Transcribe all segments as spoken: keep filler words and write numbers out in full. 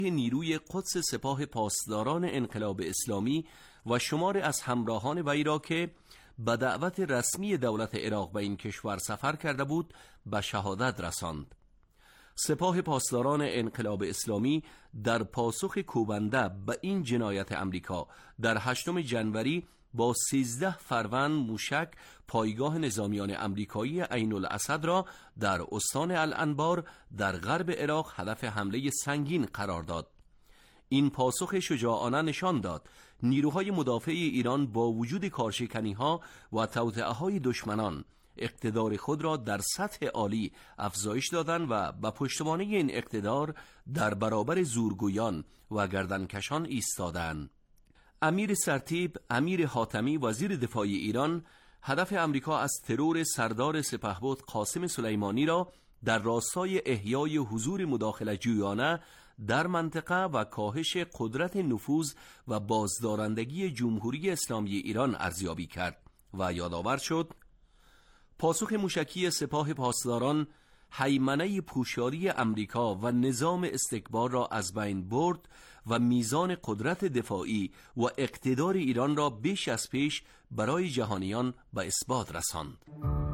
نیروی قدس سپاه پاسداران انقلاب اسلامی و شمار از همراهان وی را که به دعوت رسمی دولت عراق به این کشور سفر کرده بود به شهادت رساند. سپاه پاسداران انقلاب اسلامی در پاسخ کوبنده به این جنایت امریکا در هشتم جنوری با سیزده فروند موشک پایگاه نظامیان امریکایی عین الاسد را در استان الانبار در غرب عراق هدف حمله سنگین قرار داد. این پاسخ شجاعانه نشان داد نیروهای مدافع ایران با وجود کارشکنی‌ها و توطئه‌های دشمنان اقتدار خود را در سطح عالی افزایش دادند و به پشتوانه این اقتدار در برابر زورگویان و گردنکشان ایستادند. امیر سرتیپ امیر حاتمی وزیر دفاع ایران هدف امریکا از ترور سردار سپهبد قاسم سلیمانی را در راستای احیای حضور مداخله جویانه در منطقه و کاهش قدرت نفوذ و بازدارندگی جمهوری اسلامی ایران ارزیابی کرد و یادآور شد پاسخ موشکی سپاه پاسداران هیمنه پوشاری امریکا و نظام استکبار را از بین برد و میزان قدرت دفاعی و اقتدار ایران را بیش از پیش برای جهانیان به اثبات رساند.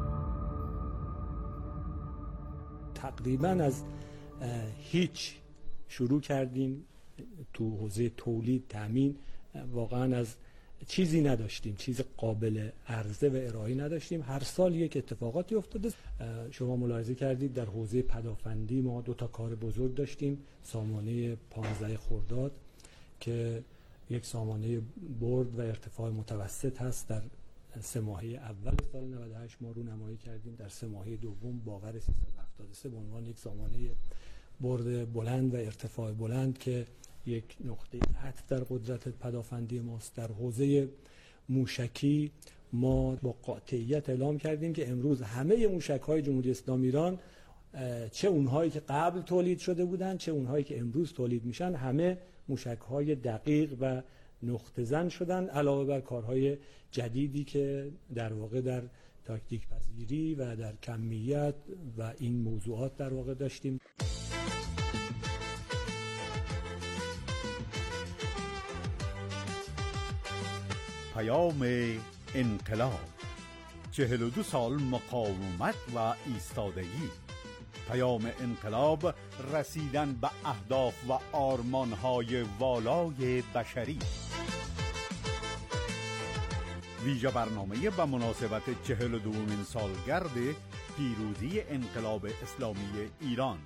تقریبا از هیچ شروع کردیم تو حوزه تولید تامین، واقعا از چیزی نداشتیم، چیز قابل عرضه و ارائه نداشتیم. هر سال یک اتفاقاتی افتاده. شما ملاحظه کردید در حوزه پدافندی ما دو تا کار بزرگ داشتیم. سامانه پانزده خرداد که یک سامانه برد و ارتفاع متوسط هست، در سه ماهه اول سال نود و هشت ما رو نمایی کردیم. در سه ماهه دوم باور سیصد و هفتاد و سه به عنوان یک سامانه برد بلند و ارتفاع بلند که یک نقطه عطف در قدرت پدافندی ماست. در حوزه موشکی ما با قاطعیت اعلام کردیم که امروز همه موشک‌های جمهوری اسلامی ایران، چه اونهایی که قبل تولید شده بودند چه اونهایی که امروز تولید میشن، همه موشک‌های دقیق و نقطه زن شدن، علاوه بر کارهای جدیدی که در واقع در تاکتیک پذیری و در کمیت و این موضوعات در واقع داشتیم. پیام انقلاب، چهل و دو سال مقاومت و ایستادگی. پیام انقلاب، رسیدن به اهداف و آرمان‌های والای بشری. ویژه برنامه به مناسبت چهل و دومین سالگرد پیروزی انقلاب اسلامی ایران.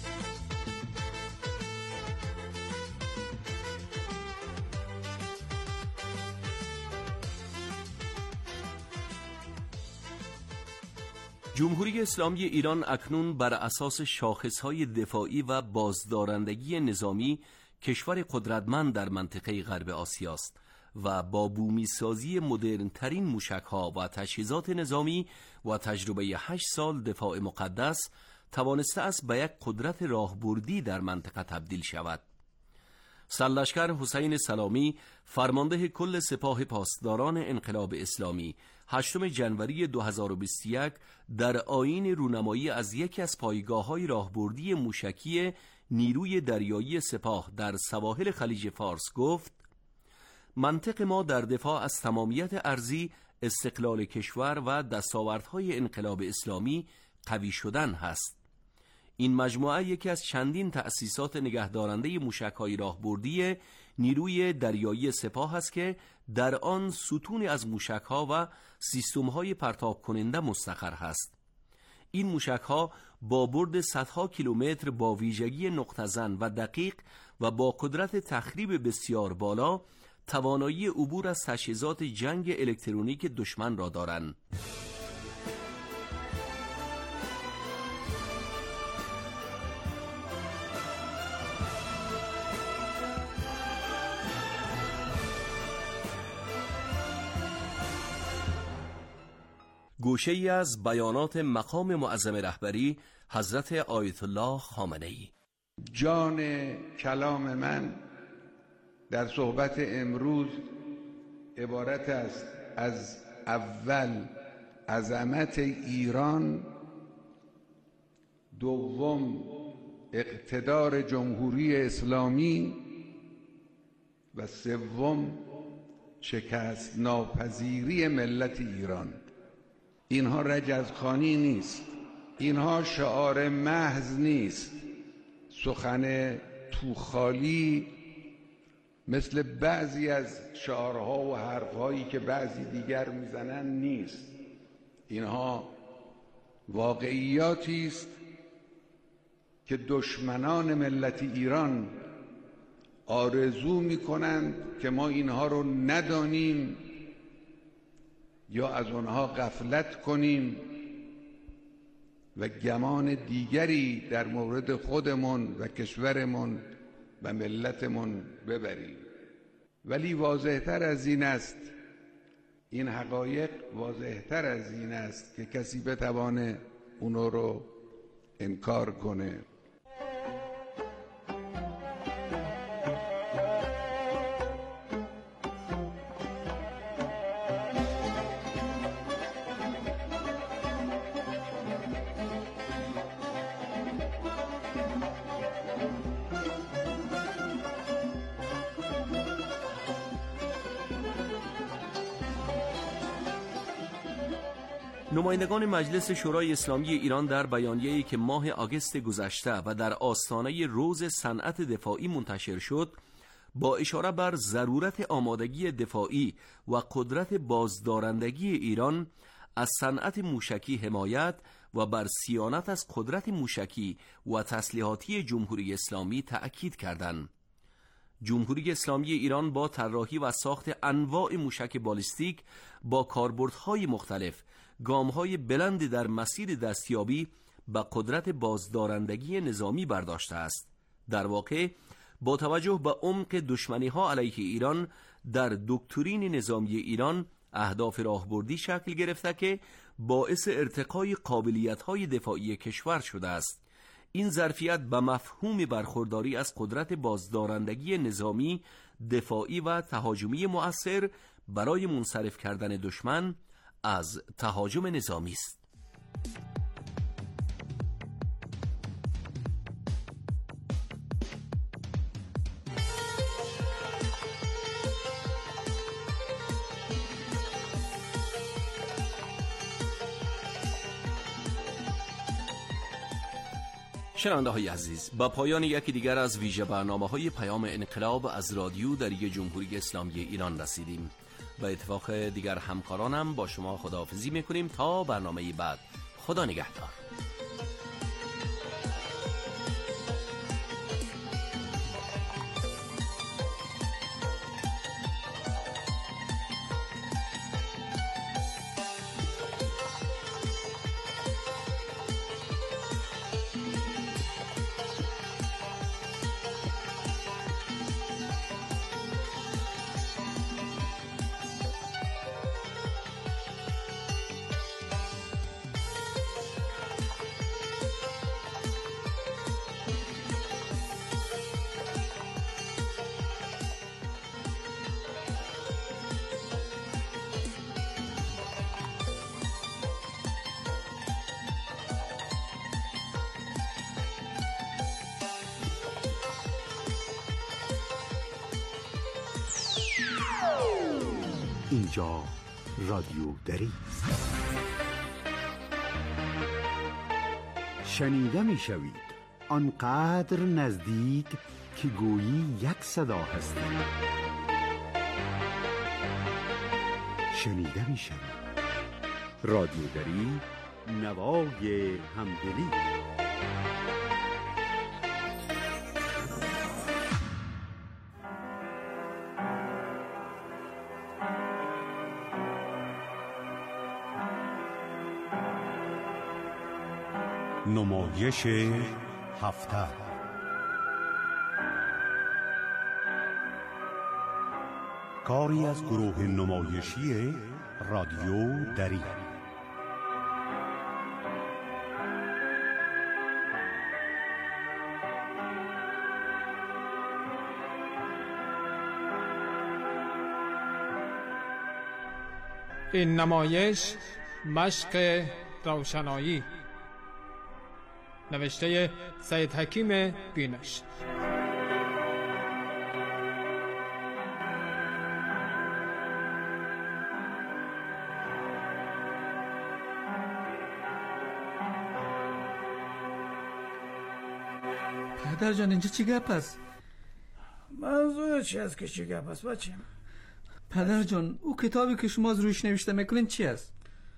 جمهوری اسلامی ایران اکنون بر اساس شاخصهای دفاعی و بازدارندگی نظامی کشور قدرتمند در منطقه غرب آسیا است و با بومی سازی مدرن ترین موشک‌ها و تجهیزات نظامی و تجربه هشت سال دفاع مقدس توانسته است به یک قدرت راهبردی در منطقه تبدیل شود. سرلشکر حسین سلامی فرمانده کل سپاه پاسداران انقلاب اسلامی هشتم جنوری دو هزار و بیست و یک در آیین رونمایی از یکی از پایگاه‌های راهبردی موشکی نیروی دریایی سپاه در سواحل خلیج فارس گفت: منطق ما در دفاع از تمامیت ارضی، استقلال کشور و دستاوردهای انقلاب اسلامی قوی شدن هست. این مجموعه یکی از چندین تأسیسات نگهدارنده موشک‌های راهبردی نیروی دریایی سپاه است که در آن ستونی از موشک‌ها و سیستم‌های پرتاب کننده مستقر است. این موشک‌ها با برد صدها کیلومتر، با ویژگی نقطه زن و دقیق و با قدرت تخریب بسیار بالا، توانایی عبور از تجهیزات جنگ الکترونیک دشمن را دارند. گوشه ای از بیانات مقام معظم رهبری حضرت آیت الله خامنه‌ای. جان کلام من در صحبت امروز عبارت است از اول عظمت ایران، دوم اقتدار جمهوری اسلامی و سوم شکست ناپذیری ملت ایران. اینها رجزخوانی نیست، اینها شعار محض نیست، سخن توخالی مثل بعضی از شعارها و حرفهایی که بعضی دیگر میزنن نیست. اینها واقعیاتی است که دشمنان ملت ایران آرزو میکنند که ما اینها رو ندانیم یا از آنها غفلت کنیم و گمان دیگری در مورد خودمون و کشورمون و ملتمون ببریم. ولی واضح‌تر از این است، این حقایق واضح‌تر از این است که کسی بتوانه اونو رو انکار کنه. نمایندگان مجلس شورای اسلامی ایران در بیانیه‌ای که ماه آگوست گذشته و در آستانه روز صنعت دفاعی منتشر شد، با اشاره بر ضرورت آمادگی دفاعی و قدرت بازدارندگی ایران از صنعت موشکی حمایت و بر صیانت از قدرت موشکی و تسلیحاتی جمهوری اسلامی تأکید کردند. جمهوری اسلامی ایران با طراحی و ساخت انواع موشک بالیستیک با کاربردهای مختلف گام‌های بلند در مسیر دستیابی به قدرت بازدارندگی نظامی برداشته است. در واقع با توجه به عمق دشمنی‌ها علیه ایران در دکترین نظامی ایران اهداف راهبردی شکل گرفته که باعث ارتقای قابلیت‌های دفاعی کشور شده است. این ظرفیت به مفهوم برخورداری از قدرت بازدارندگی نظامی، دفاعی و تهاجمی مؤثر برای منصرف کردن دشمن از تهاجم نظامی است. شنونده های عزیز، با پایان یکی دیگر از ویژه برنامه های پیام انقلاب از رادیو دری جمهوری اسلامی ایران رسیدیم. به اتفاق دیگر همکارانم با شما خداحافظی میکنیم تا برنامه بعد. خدا نگهدار. اینجا رادیو دری است. شنیده می شوید آنقدر نزدیک که گویی یک صدا هستید. شنیده می شوید رادیو دری، نوای همدلی. نمایش هفته، کاری از گروه نمایشی رادیو دری. این نمایش مشق روشنایی نوشته سید حکیم بینش. پدر جان اینجا چی گپ است؟ منظور چی است که چی گپ است بچه؟ پدر جان او کتابی که شما از روش نوشته میکنین چی است؟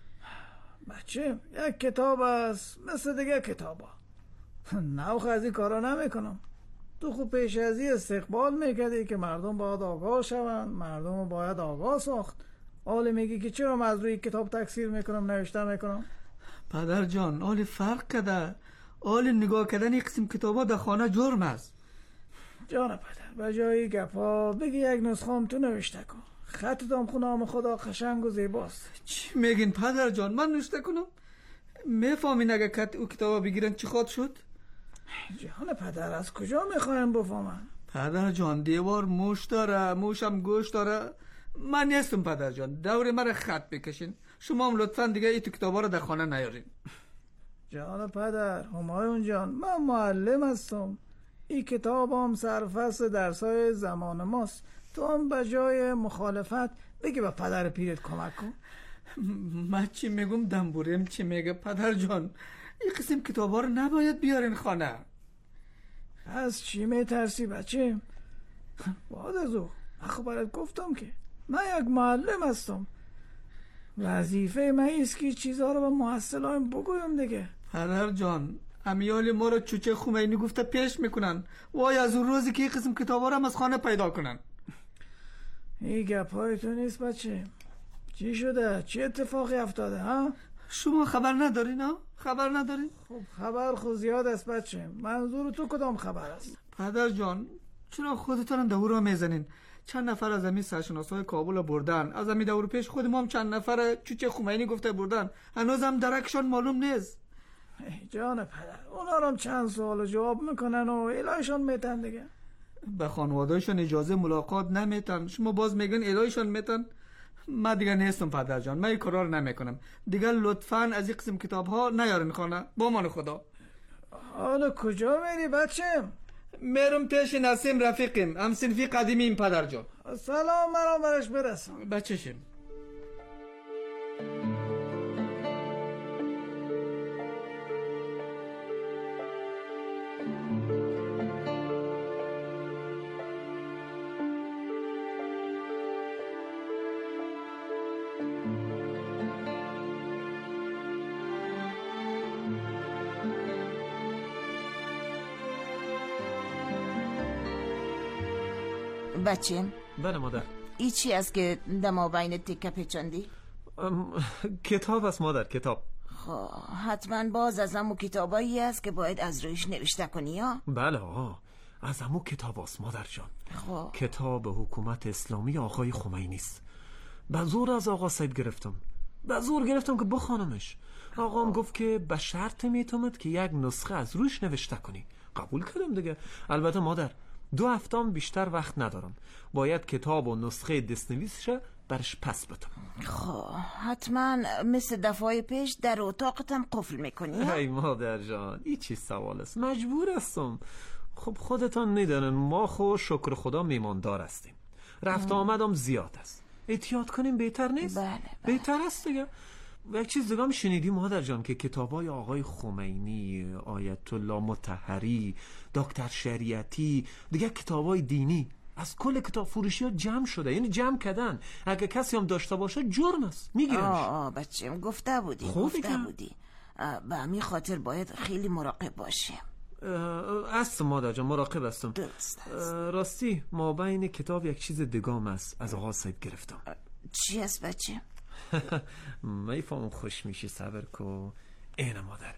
بچه یک کتاب است مثل دیگه کتابا. نوخ از این کارا نمیکنم. تو خوب پیش از این استقبال میکردی که مردم باید آگاه شوند، مردم باید آگاه ساخت. حالی میگی که چرا من از روی کتاب تکثیر میکنم نوشته میکنم؟ پدر جان حالی فرق کده، حالی نگاه کردن این قسم کتابا در خانه جرم است. جان پدر بجایی گپا بگی یک نسخه هم تو نوشته کن. خطتام خونام خدا قشنگ و زیباست. چی میگین پدر جان؟ من نوشته کنم؟ میفهمین اگه کت او کتابا بگیرن چی خواهد شد؟ جان پدر از کجا میخوایم بفهمن؟ پدر جان دیوار موش داره، موش هم گوش داره. من نیستم پدر جان، دور مرا خط بکشین. شما هم لطفا دیگه این تو کتابا رو در خانه نیارین. جان پدر همایون جان من معلم هستم. این کتاب هم سرفصل درسای زمان ماست. تو هم بجای مخالفت بگی به پدر پیرت کمک کن. من چی میگم دنبوریم چی میگه پدر جان؟ این قسم کتابا رو نباید بیارین خانه. از چی میترسی بچه؟ بعد از او من خبرت گفتم که من یک معلم هستم. وظیفه من ایست که چیزها رو به محصلایم بگویم دیگه. پدر جان امیال ما رو چوچه خمینی گفته پیش میکنن. وای از اون روزی که این قسم کتابا رو هم از خانه پیدا کنن. این گپای تو نیست بچه. چی شده؟ چی اتفاقی افتاده ها؟ شما خبر ندارین ها؟ خبر ندارین؟ خب خبر خود زیاد است بچه. منظور تو کدام خبر است؟ پدر جان چرا خودتان دورا میزنین؟ چند نفر از امی سرشناسای کابل بردن. از امی دور پیش خود ما هم چند نفر چوچه خمینی گفته بردن. هنوز هم درکشان معلوم نیست. جان پدر اونا رو هم چند سوال جواب میکنن و الهیشان میتن دیگه. به خانوادهشان اجازه ملاقات نمیتن. شما باز میگن الهیشان میتن. من دیگه نیستم پدر جان. من این کارا رو نمیکنم دیگه. لطفاً از این قسم کتاب ها نیارین خانه. با من خدا. حالا کجا میری بچه؟ میرم پیش نسیم رفیقیم، هم صنفی قدیمیم پدر جان. سلام مرام برش برسم. بچه‌شیم. بچه بله مادر. ای چی است که دما بین تکه پیچاندی؟ کتاب است مادر، کتاب. خب حتما باز از همون کتابایی است که باید از رویش نوشته کنی ها؟ بله آقا از همون کتاب است مادر جان. خب کتاب حکومت اسلامی آقای خمینی است. به زور از آقا سید گرفتم، به زور گرفتم که بخوانمش. آقام گفت که به شرط میتومد که یک نسخه از روش نوشته کنی. قبول کردم دیگه. البته مادر دو هفتم بیشتر وقت ندارم. باید کتاب و نسخه دستنویسش برش پس بدم. خب حتما مثل دفعه پیش در اتاقتم قفل میکنی؟ ای مادر جان این چی سوال است؟ مجبور هستم. خب خودتان میدانن ما خو شکر خدا میماندار هستیم. رفت آمدم زیاد است. احتیاط کنیم بهتر نیست؟ بله, بله. بهتر است دیگه. یک چیز دیگه هم شنیدی مادر جان که کتابای آقای خمینی، آیت الله مطهری، دکتر شریعتی، دیگه کتابای دینی از کل کتاب فروشی ها جمع شده. یعنی جمع کردن. اگه کسی هم داشته باشه جرم است، میگیرنش. آه آه بچه‌م گفته بودی گفته بودی. به همین خاطر باید خیلی مراقب باشیم. است مادر جان مراقب هستم. درست است. راستی ما بین کتاب یک چیز دگام است از آقا سید گرفتم. چی است بچه؟ میفهم خوش میشی صبر کو. اینه مادر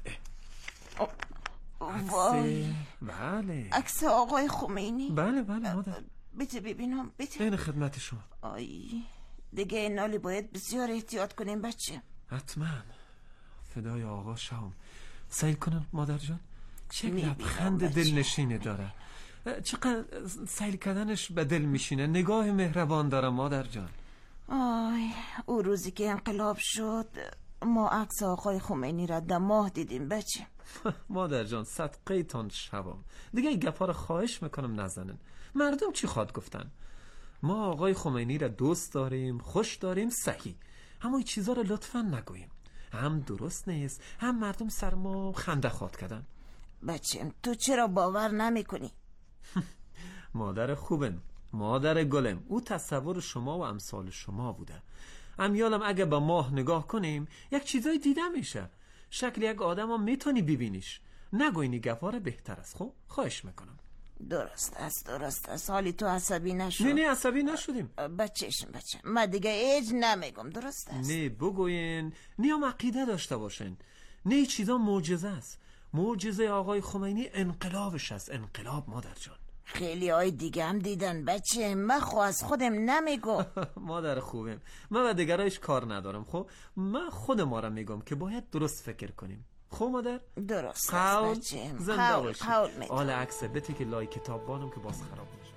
اه. وای بله عکس آقای خمینی. بله بله مادر بده ببینم بده. این خدمت شما. آی دیگه این نالی باید بسیار احتیاط کنیم بچه. حتما. فدای آقا شام. سیل کنم مادر جان. چه لبخند دلنشینه داره. چقدر سیل کردنش به دل میشینه. نگاه مهربان داره مادر جان. آی او روزی که انقلاب شد ما عکس آقای خمینی را در ماه دیدیم بچه. مادر جان صدقه تان شوام، دیگه این گپا رو خواهش میکنم نزنن. مردم چی خواد گفتن؟ ما آقای خمینی را دوست داریم، خوش داریم، صحیح، اما این چیزا رو لطفا نگوییم. هم درست نیست، هم مردم سر ما خنده خواد کردن. بچم تو چرا باور نمی کنی؟ مادر خوبم، مادر گلم، او تصور شما و امثال شما بوده. امیالم اگه با ماه نگاه کنیم یک چیزای دیده میشه. شکل یک آدم هم میتونی ببینیش. نگوینی گفاره بهتر است. خب خواهش میکنم. درست است درست است. حالی تو عصبی نشو. نه نه عصبی نشدیم. بچهشم بچه من دیگه ایج نمیگم. درست است. نه بگوین، نه هم عقیده داشته باشین. نه چیزا معجزه است. معجزه آقای خمینی انقلابش است. انقلاب مادر جان. خیلی های دیگه هم دیدن بچه، من خو از خودم نمیگم. مادر خوبم، من و دیگرایش کار ندارم. خب من خود ما را میگم که باید درست فکر کنیم. خب مادر درست قول است بچه. زنده قول باشی. قول میتونم. حالا عکس بتی که لای کتاب بانم که باز خراب میشه.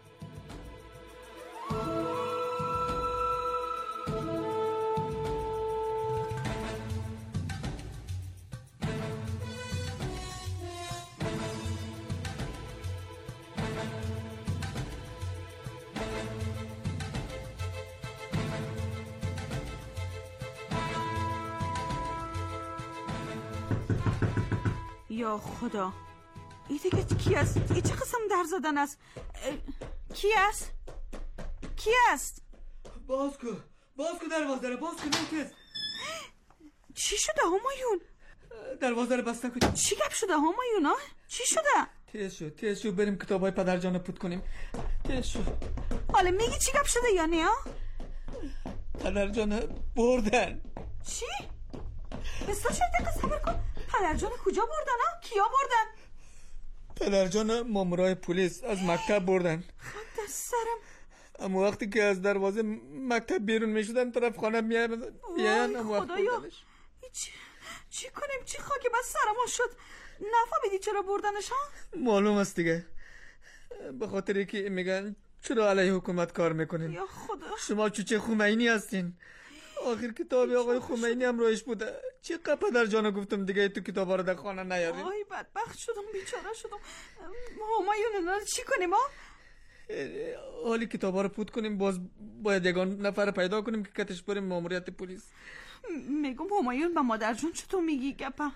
یا خدا، این دیگه کی است؟ این چه قسم در زدن است؟ کی است؟ کی است؟ باز کن باز کن دروازه رو باز کن. میتز چی شده همایون؟ دروازه رو بسته کن. چی گپ شده همایون ها؟ چی شده؟ تیز شد تیز شد بریم کتابای پدرجان رو پود کنیم. تیز شد. حالا میگی چی گپ شده یا نه ها؟ پدرجان بردن. چی؟ بستا چه دقیقه صبر کن. پدرجان کجا بردن ها؟ کیا بردن؟ پدرجان مامورای پلیس از مکتب بردن. خود دست سرم. اما وقتی که از دروازه مکتب بیرون می شدن طرف خانه میاین اما وقت بردنش. چی, چی کنیم؟ چی خاک بس سرمون شد؟ نفهمیدی چرا بردنش ها؟ معلوم است دیگه، به خاطر که میگن چرا علیه حکومت کار میکنین. یا خدا، شما چوچه خمینی هستین. آخر کتاب آقای خمینی هم رویش بوده. چی پدر جانا گفتم دیگه تو کتابا رو در خانه نیارین. آی بدبخت شدم، بیچاره شدم. همایون اینا چی کنیم ها؟ حالی کتابا رو پود کنیم، باز باید یگان نفر پیدا کنیم که کتش بریم ماموریت پلیس. میگم همایون با مادر جون چطور میگی گپا؟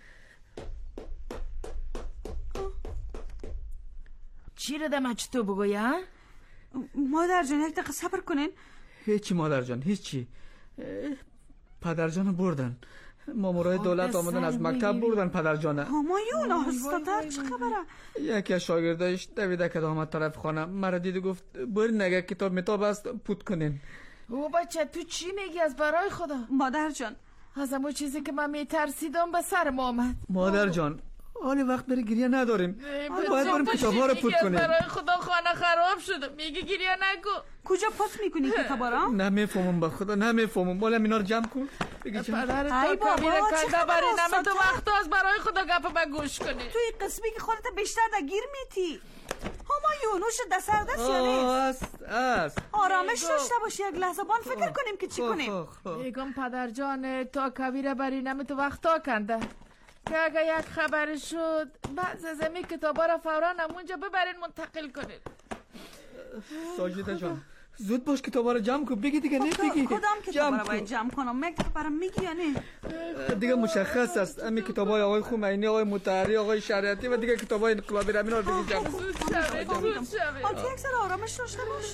چی رو دم چطور بگویم؟ مادر جان یک دقیقه صبر کنین. هیچی مادر جان هیچی. پدر جان بردن، مامورای دولت آمدن از مکتب بردن پدر جانه. همایون آهسته‌تر چه خبره؟ یکی از شاگردایش دویده که آمد طرف خانه مرا دید و گفت برین اگه کتاب متاب است پود کنین. او بچه تو چی میگی از برای خدا؟ مادر جان از همون چیزی که من میترسیدم به سرم آمد. مادر جان حالی وقت بری گریه نداریم، باید بریم کتابا رو پود کنیم. برای خدا خانه خراب شده، میگی گریه نکن. کجا پس میکنی کتابا رو؟ نمیفهمم به خدا نمیفهمم. بالا اینا رو جمع کن. بگی چه پدر تو کبیر کنده برای نمه تو وقت از برای خدا گپ به گوش کنی. تو این قسمی که خودت بیشتر دگیر میتی. همایون هوش دست دست یا نیست؟ است است آرامش داشته باشی، یک لحظه بان فکر کنیم که چی کنیم. میگم پدر جان تا کبیر برای نمه تو وقتا کنده که اگه یک خبر شد بعض از امی کتابا را فورا همونجا ببرین منتقل کنید. ساجده جان زود باش کتابا رو جمع کن. بگی دیگه نه بگی کدام کتابا رو باید جمع کنم؟ یک دفعه برام میگی یا نه؟ دیگه مشخص است امی کتابای آقای خمینی، آقای مطهری، آقای شریعتی و دیگه کتابای انقلابی رو اینا رو دیگه جمع کن. زود شوید زود شوید. حالا یک سر آرامش داشته باش.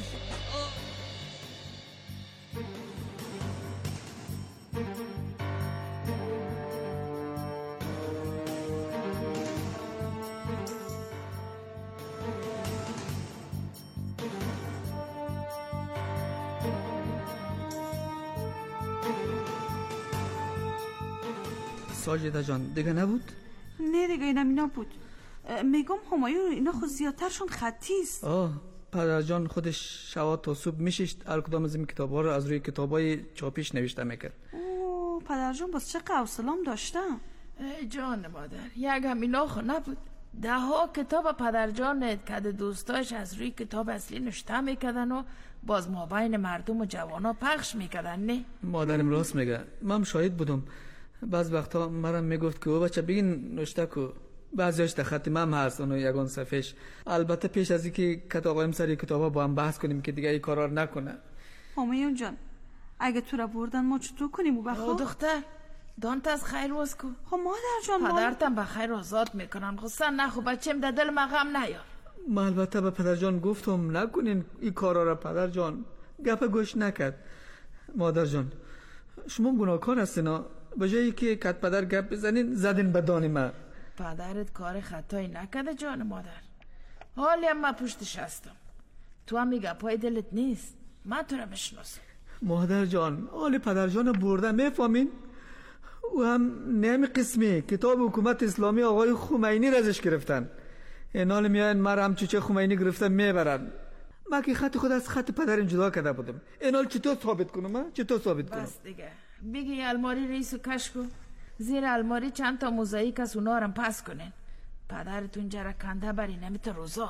ساجده جان دیگه نبود؟ نه دیگه اینم اینا بود. میگم همایون اینا خود زیادترشون خطی است. آه پدر جان خودش شوا تا صبح میشیشت هر کدام از این کتابا رو از روی کتابای چاپیش نوشته میکرد. اوه پدر جان باز چه حوصله‌ام داشتم. ای جان مادر یک همینا خو نبود، ده ها کتاب پدر جان که دوستاش از روی کتاب اصلی نوشته میکردن و باز ما بین مردم و جوانا پخش میکردن. نه مادرم راست میگه، من شاهد بودم. بعض وقتا مرا میگفت که او بچه بگین نوشته کو، بعضیش در خط من هست اونو یگان صفحش. البته پیش از اینکه کتابایم سری کتابا با هم بحث کنیم که دیگه این کارا نکنه. همایون جان اگه تو را بردن ما چطور کنیم؟ او بخوا دختر دانت از خیر روز کو. خب مادر جان پدرتم به خیر آزاد میکنن. غصه نخو بچم در دل ما غم نیار. ما البته به پدر جان گفتم نکنین این کارا را. پدر جان گپ گوش نکرد. مادر جان شما گناهکار هستین. به جایی که کت پدر گپ بزنین زدین به دان من. پدرت کار خطایی نکرده جان مادر. حالی هم من پشتش هستم. تو هم میگه پای دلت نیست. من تو را بشناسم. مادر جان حالی پدر جان برده میفهمین؟ و هم نمی قسمی کتاب حکومت اسلامی آقای خمینی را ازش گرفتن. این حال میاین مرا هم چوچه خمینی گرفتن میبرن. من که خط خود از خط پدرم جدا کرده بودم. این حال چطور ثابت کنم؟ من چطور ثابت کنم؟ بس دیگه بگی الماری رئیسو کش کن. زیر الماری چند تا موزاییک از اونا رو پس کنین. پدرتون جره کنده بری نمیته روزا.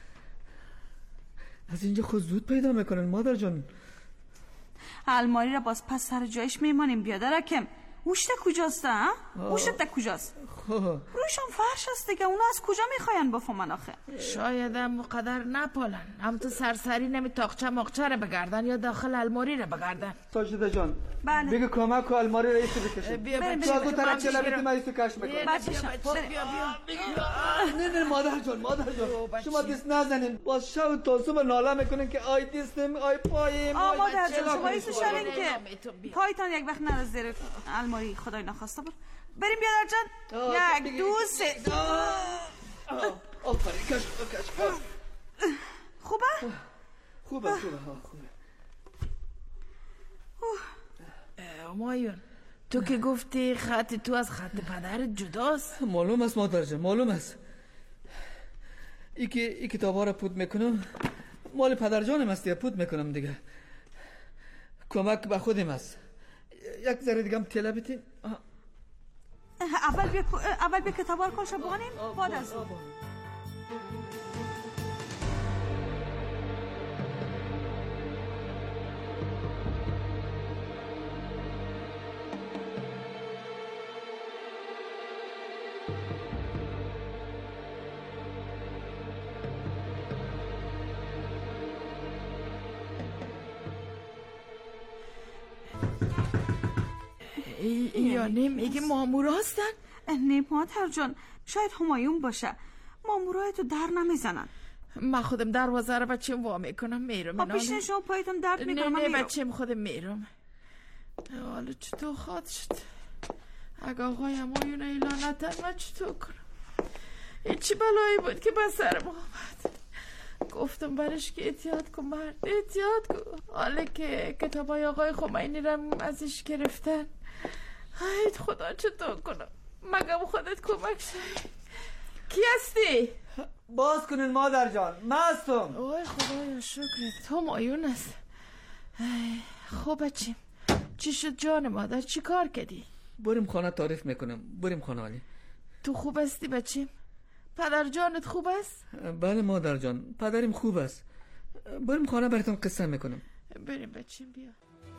از اینجا خود زود پیدا میکنن مادر جان. الماری را باز پس سر جایش میمانیم. بیادر حکم موشت کجاست؟ ها؟ موشت کجاست؟ روشان فرش است دیگه. اونا از کجا میخواین بفهمن آخه؟ شاید هم مقدر نپالن. هم تو سرسری نمی تاقچه مقچه رو بگردن یا داخل الماری رو بگردن. ساجده جان بله بگه کمک و الماری رئیس بکشن. بیا بچه دو طرف چلبیت مریضو کش میکنن. بیا بیا بیا. نه نه مادر جان مادر جان شما دست نزنین. باز شب تا صبح ناله میکنن که آی دستم آی پایم. آ مادر جان شما ایسو شنین که پایتان یک وقت نره زیر الماری خدای نخواسته بود. بریم بیادر جان. یک دو سه. آفرین کش کش. خوبه؟ خوبه خوبه خوبه. همایون تو که گفتی خط تو از خط پدرت جداست. معلوم است مادر جان معلوم است. ای که ای کتابا رو پود میکنم مال پدر جانم است یا پود میکنم دیگه. کمک به خودم است. یک ذره دیگه هم تله بیتین. اول بیا اول بیا کتابا رو کاشا بانیم بعد از اون. یا نمیگه مامورا هستن؟ نه مادر جان شاید همایون باشه. مامورای تو در نمیزنن. من خودم دروازه رو بچیم وا میکنم میرم. خب پیشن شما پایتون درد میکنم. نه نه بچیم خودم میرم. حالا چطور خواد شد؟ اگه آقای همایون ایلانتن من چطور کنم؟ این چی بلایی بود که به سر ما آمد؟ گفتم برش که احتیاط کن مرد احتیاط کن. حالا که کتابای آقای خمینی رو ازش گرفتن. هایت خدا چطور کنم؟ مگم خودت کمک شد. کی هستی؟ باز کنین مادر جان من هستم. اوه خدایا شکرت همایون است. خب بچیم چی شد جان مادر؟ چی کار کردی؟ بریم خانه تعریف میکنم. بریم خانه علی. تو خوب هستی بچیم؟ پدر جانت خوب است؟ بله مادر جان پدرم خوب است. بریم خانه براتون قصه میکنم. بریم بچیم بیا.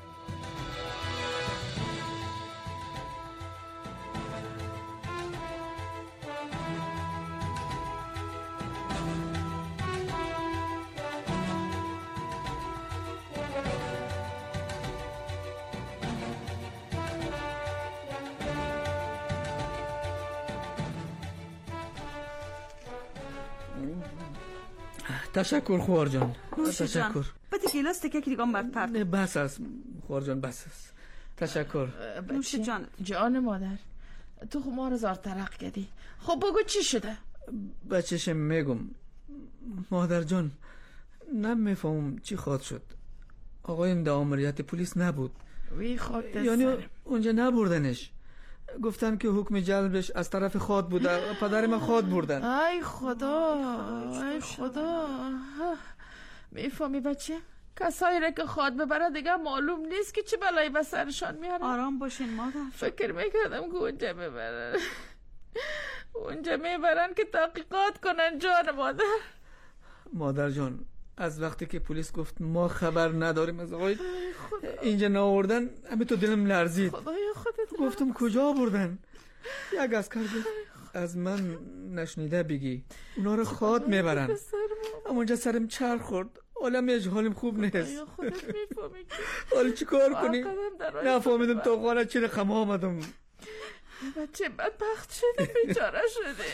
تشکر خوار جان. تشکر. بده گلاس تکه که دیگه هم پرد. نه بس است خوار جان بس است. تشکر. نوش جانت. جان مادر تو خب ما رو زار ترق کردی. خب بگو چی شده؟ بچه‌شم میگم مادر جان نمیفهمم چی خواد شد. آقایم در آمریت پلیس نبود. وی خاک دست یعنی سرم. اونجا نبردنش. گفتن که حکم جلبش از طرف خاد بوده. پدر من خاد بردن. ای خدا ای خدا. میفهمی بچه؟ کسایی را که خواد ببره دیگه معلوم نیست که چه بلایی به سرشان میاره. آرام باشین مادر. فکر میکردم که اونجا میبرن اونجا میبرن که تحقیقات کنن جان مادر. مادر جان از وقتی که پلیس گفت ما خبر نداریم از آقای اینجا ناوردن همه تو دلم لرزید. خدای خودت گفتم کجا بردن؟ یک عسکر گفت از من نشنیده بگی اونا رو خواد میبرن. همونجا سرم چرخ خورد. حالم یه حالم خوب نیست. خودت میفهمی حالا چی کار کنی؟ نفهمیدم تا خانه چی رقم آمدم. بچه بدبخت شده، بیچاره شده.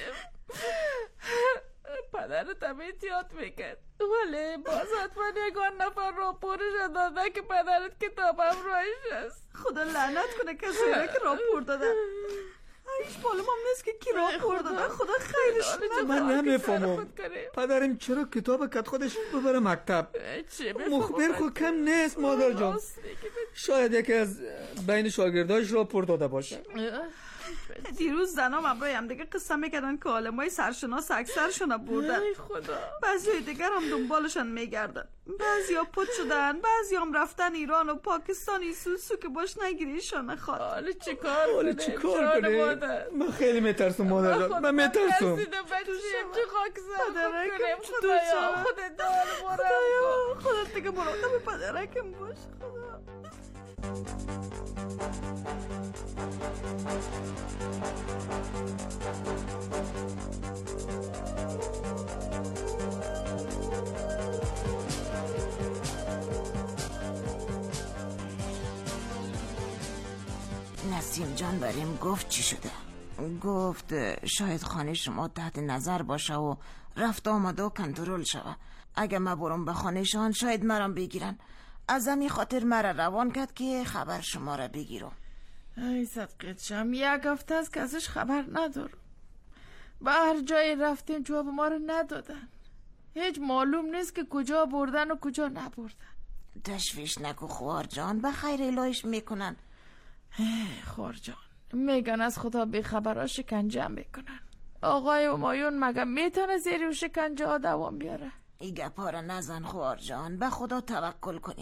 پدرت هم احتیاط میکرد، ولی باز حتما یگان نفر را پورش داده که پدرت کتاب همراهش است. خدا لعنت کنه کسی را که راپور داده. هیچ معلوم هم نیست که کی راپور داده. خدا خیرش نده. من نمیفهمم پدرم چرا کتاب کت خودش ببره مکتب. مخبر خود کم نیست مادر جان. شاید یکی از بین شاگرداش راپور داده باشه. دیروز زنام هم رایم دیگه قصه میکردن که عالمای سرشناس اکثرشون بردن. بعضی های دیگر هم دنبالشان میگردن. بعضی ها پت شدن، بعضی هم رفتن ایران و پاکستانی سوسو که باش نگیریشان نخواد. حالا چی کار کنه؟ حالا چی کار کنه؟ من خیلی میترسم مادر جان. من میترسم. چه خاک سر پدرکم خدایا خودت دار خدایا خودت دیگه مراقب پدرکم باش. خدا نسیم جان بریم گفت چی شده؟ گفت شاید خانه شما تحت نظر باشه و رفت آمده و کنترل شوه. اگه ما برم به خانه شان شاید مرام بگیرن. از همین خاطر مرا روان کرد که خبر شما را بگیرم. ای صدقت شم، یک هفته است که ازش خبر ندارم. به هر جایی رفتیم جواب ما رو ندادن. هیچ معلوم نیست که کجا بردن و کجا نبردن. تشویش نکو خوار جان، به خیر الهیش میکنن. خوار جان میگن از خدا بی خبرها شکنجه میکنن. آقای همایون مگه میتونه زیر و شکنجه ها دوام بیاره؟ ای گپا را نزن خوار جان، به خدا توکل کنین.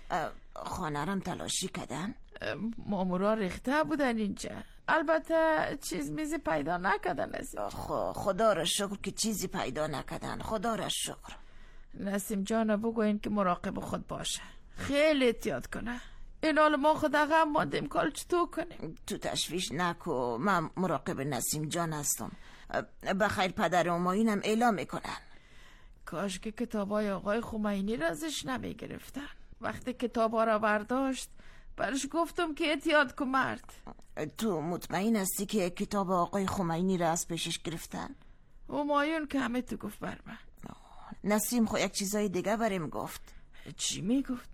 خانه رم تلاشی کردن؟ مامورا ریخته بودن اینجا، البته چیز میزی پیدا نکردن. خو خدا را شکر که چیزی پیدا نکردن. خدا را شکر. نسیم جان بگوین که مراقب خود باشه، خیلی احتیاط کنه. این حال ما خود غم ماندیم، کار چطور کنیم؟ تو تشویش نکو، من مراقب نسیم جان هستم. بخیر پدر همایونم اعلام میکنن. کاش که کتابای آقای خمینی را ازش نمی گرفتن. وقتی کتابا را برداشت برش گفتم که احتیاط کن مرد. تو مطمئن هستی که کتاب آقای خمینی را از پیشش گرفتن؟ همایون که همه تو گفت بر من. نسیم خو یک چیزای دیگه بریم گفت. چی میگفت؟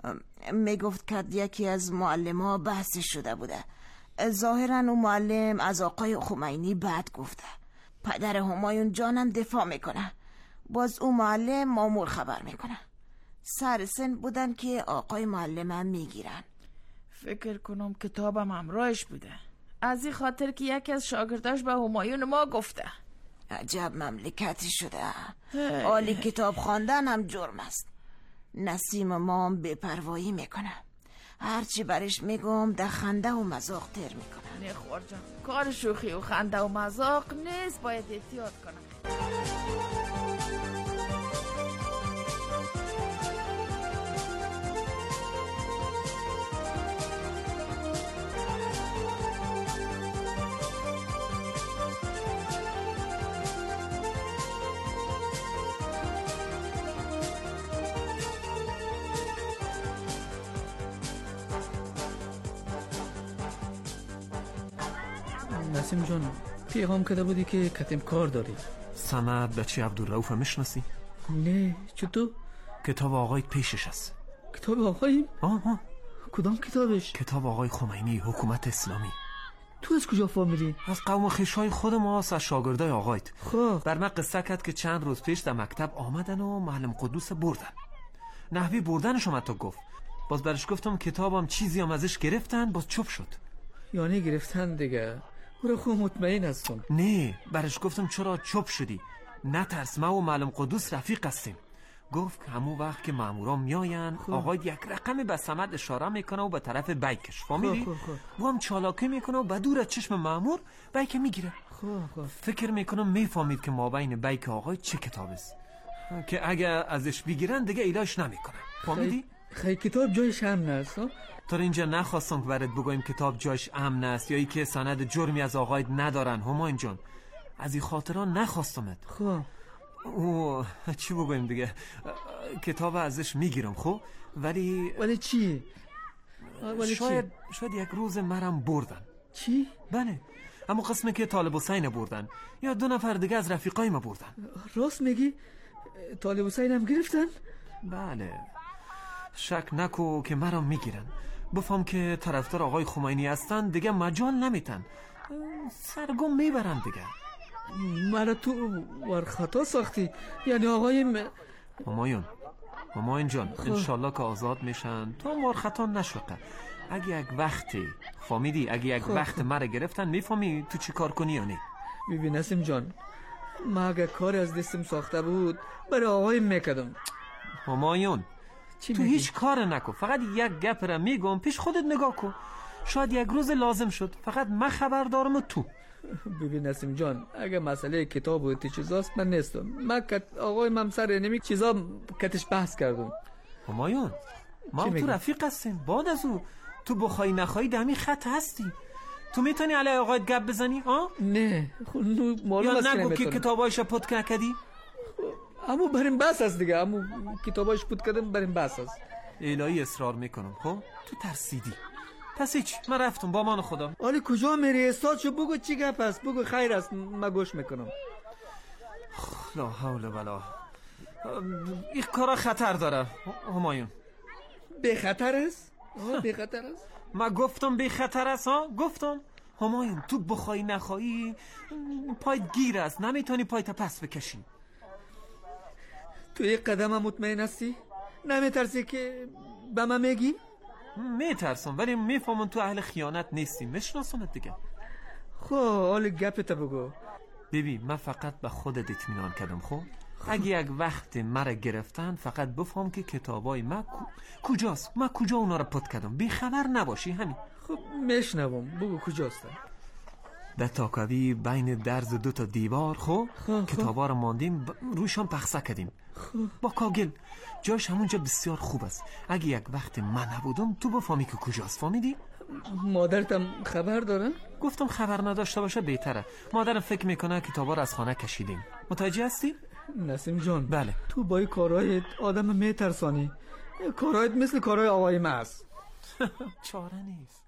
میگفت که یکی از معلم ها بحث شده بوده. ظاهرا اون معلم از آقای خمینی بد گفته. پدر همایون جانم دفاع میکنه. باز اون معلم مامور خبر میکنه. سر سن بودن که آقای معلم هم میگیرن. فکر کنم کتابم همراهش بوده، از این خاطر که یکی از شاگرداش به همایون ما گفته. عجب مملکتی شده. عالی کتاب خواندن هم جرم است. نسیم ما هم بپروایی میکنه. هرچی برش میگم در خنده و مذاق تر میکنه. نه خوار جان، کار شوخی و خنده و مذاق نیست، باید احتیاط کنم. نسیم جان پیغام کده بودی که کتیم کار داری. سمد بچه عبدالرؤوف میشناسی؟ نه چطور؟ کتاب آقای پیشش است. کتاب آقای؟ آه آه کدام کتابش؟ کتاب آقای خمینی، حکومت اسلامی. تو از کجا فهمیدی؟ از قوم خویشای خود ما است، از شاگردای آقایت. خب بر من قصه کرد که چند روز پیش در مکتب آمدن و معلم قدوس بردن. نحوی بردنش هم تو گفت. باز برش گفتم کتابم چیزی هم ازش گرفتن، باز چوب شد. یعنی گرفتن دیگه. او خود مطمئن هستم. نه برش گفتم چرا چوب شدی؟ نترس، ما و معلم قدوس رفیق هستیم. گفت که همون وقت که مامورا میاین آقا یک رقمی به سمد اشاره میکنه و به طرف بیکش، فهمیدی؟ و هم چالاکی میکنه و به دور از چشم مامور بیک میگیره. فکر میکنم میفهمید که ما بین بیک آقای چه کتاب است که اگه ازش بگیرن دیگه ایلاش نمیکنه، فهمیدی؟ خیلی کتاب جایش امن است ها؟ تا اینجا نخواستم که برات بگویم کتاب جایش امن است یا ای که سند جرمی از آقایت ندارن همایون جان. از این خاطران نخواستمت. خب او چی بگویم دیگه، کتاب ازش میگیرم خب، ولی ولی چی؟ ولی شاید چی؟ شاید یک روز مرم بردن. چی؟ بله، اما قسمه که طالب حسین بردن یا دو نفر دیگه از رفیقای ما بردن. راست میگی؟ طالب حسین هم گرفتن؟ بله، شک نکو که مرا میگیرن. بفهم که طرفدار آقای خمینی هستن دیگه مجال نمیتن، سرگم میبرن دیگه. مرا تو ور خطا ساختی، یعنی آقای م... همایون همایون جان انشالله که آزاد میشن تو ور خطا نشوقه. اگه یک وقتی فهمیدی، اگه یک وقت مرا گرفتن میفهمی تو چی کار کنی یا نه؟ ببین نسیم جان، ما اگه کار از دستم ساخته بود برای آقای میکدم. همایون تو میگی؟ هیچ کار نکن، فقط یک گپ را میگم پیش خودت نگاه کن. شاید یک روز لازم شد، فقط من خبر دارم و تو. ببین نسیم جان، اگه مسئله کتاب و تی چیزاست من نیستم. من کت آقای ممسر نمی چیزا کتش بحث کردم. همایون ما تو رفیق هستیم، بعد از او تو بخوای نخوای دمی خط هستی. تو میتونی علی آقایت گپ بزنی ها؟ نه خب معلوم است یا نگو که کتابایش پد نکدی. امو بریم بس است دیگه، امو کتابایش پد کردم بریم بس است. الهی اصرار میکنم خب تو ترسیدی. پس هیچ، من رفتم با امان خدا. حالی کجا میری؟ استاد شو بگو چی گپ است، بگو خیر است من گوش میکنم. لا حول ولا، این کارا خطر داره همایون. به خطر است؟ به خطر است؟ من گفتم به خطر است ها، گفتم. همایون تو بخوای نخوایی پایت گیر است، نمیتونی پایت پس بکشی. تو یک قدم مطمئن هستی؟ نمیترسی که به من میگی؟ میترسم ولی میفهمم تو اهل خیانت نیستی، میشناسمت دیگه. خب حال گپت بگو. ببین من فقط به خودت اطمینان کردم خب. اگه یک وقت مرا گرفتن فقط بفهم که کتابای من کجاست، من کجا اونا رو پد کردم، بی خبر نباشی همین. خب میشنوم، بگو کجاست. در تاکوی بین درز دو تا دیوار خب کتابا رو ماندیم روشان پخسه کردیم با کاگل. جاش همونجا بسیار خوب است. اگه یک وقت من نبودم تو بفهمی که کجاست، فهمیدی؟ مادرتم خبر داره؟ گفتم خبر نداشته باشه بهتره. مادرم فکر میکنه کتابا رو از خانه کشیدیم. متوجه هستی؟ نسیم جان بله. تو با این کارهایت آدم میترسانی. کارهایت مثل کارهای آقای ما است. چاره نیست.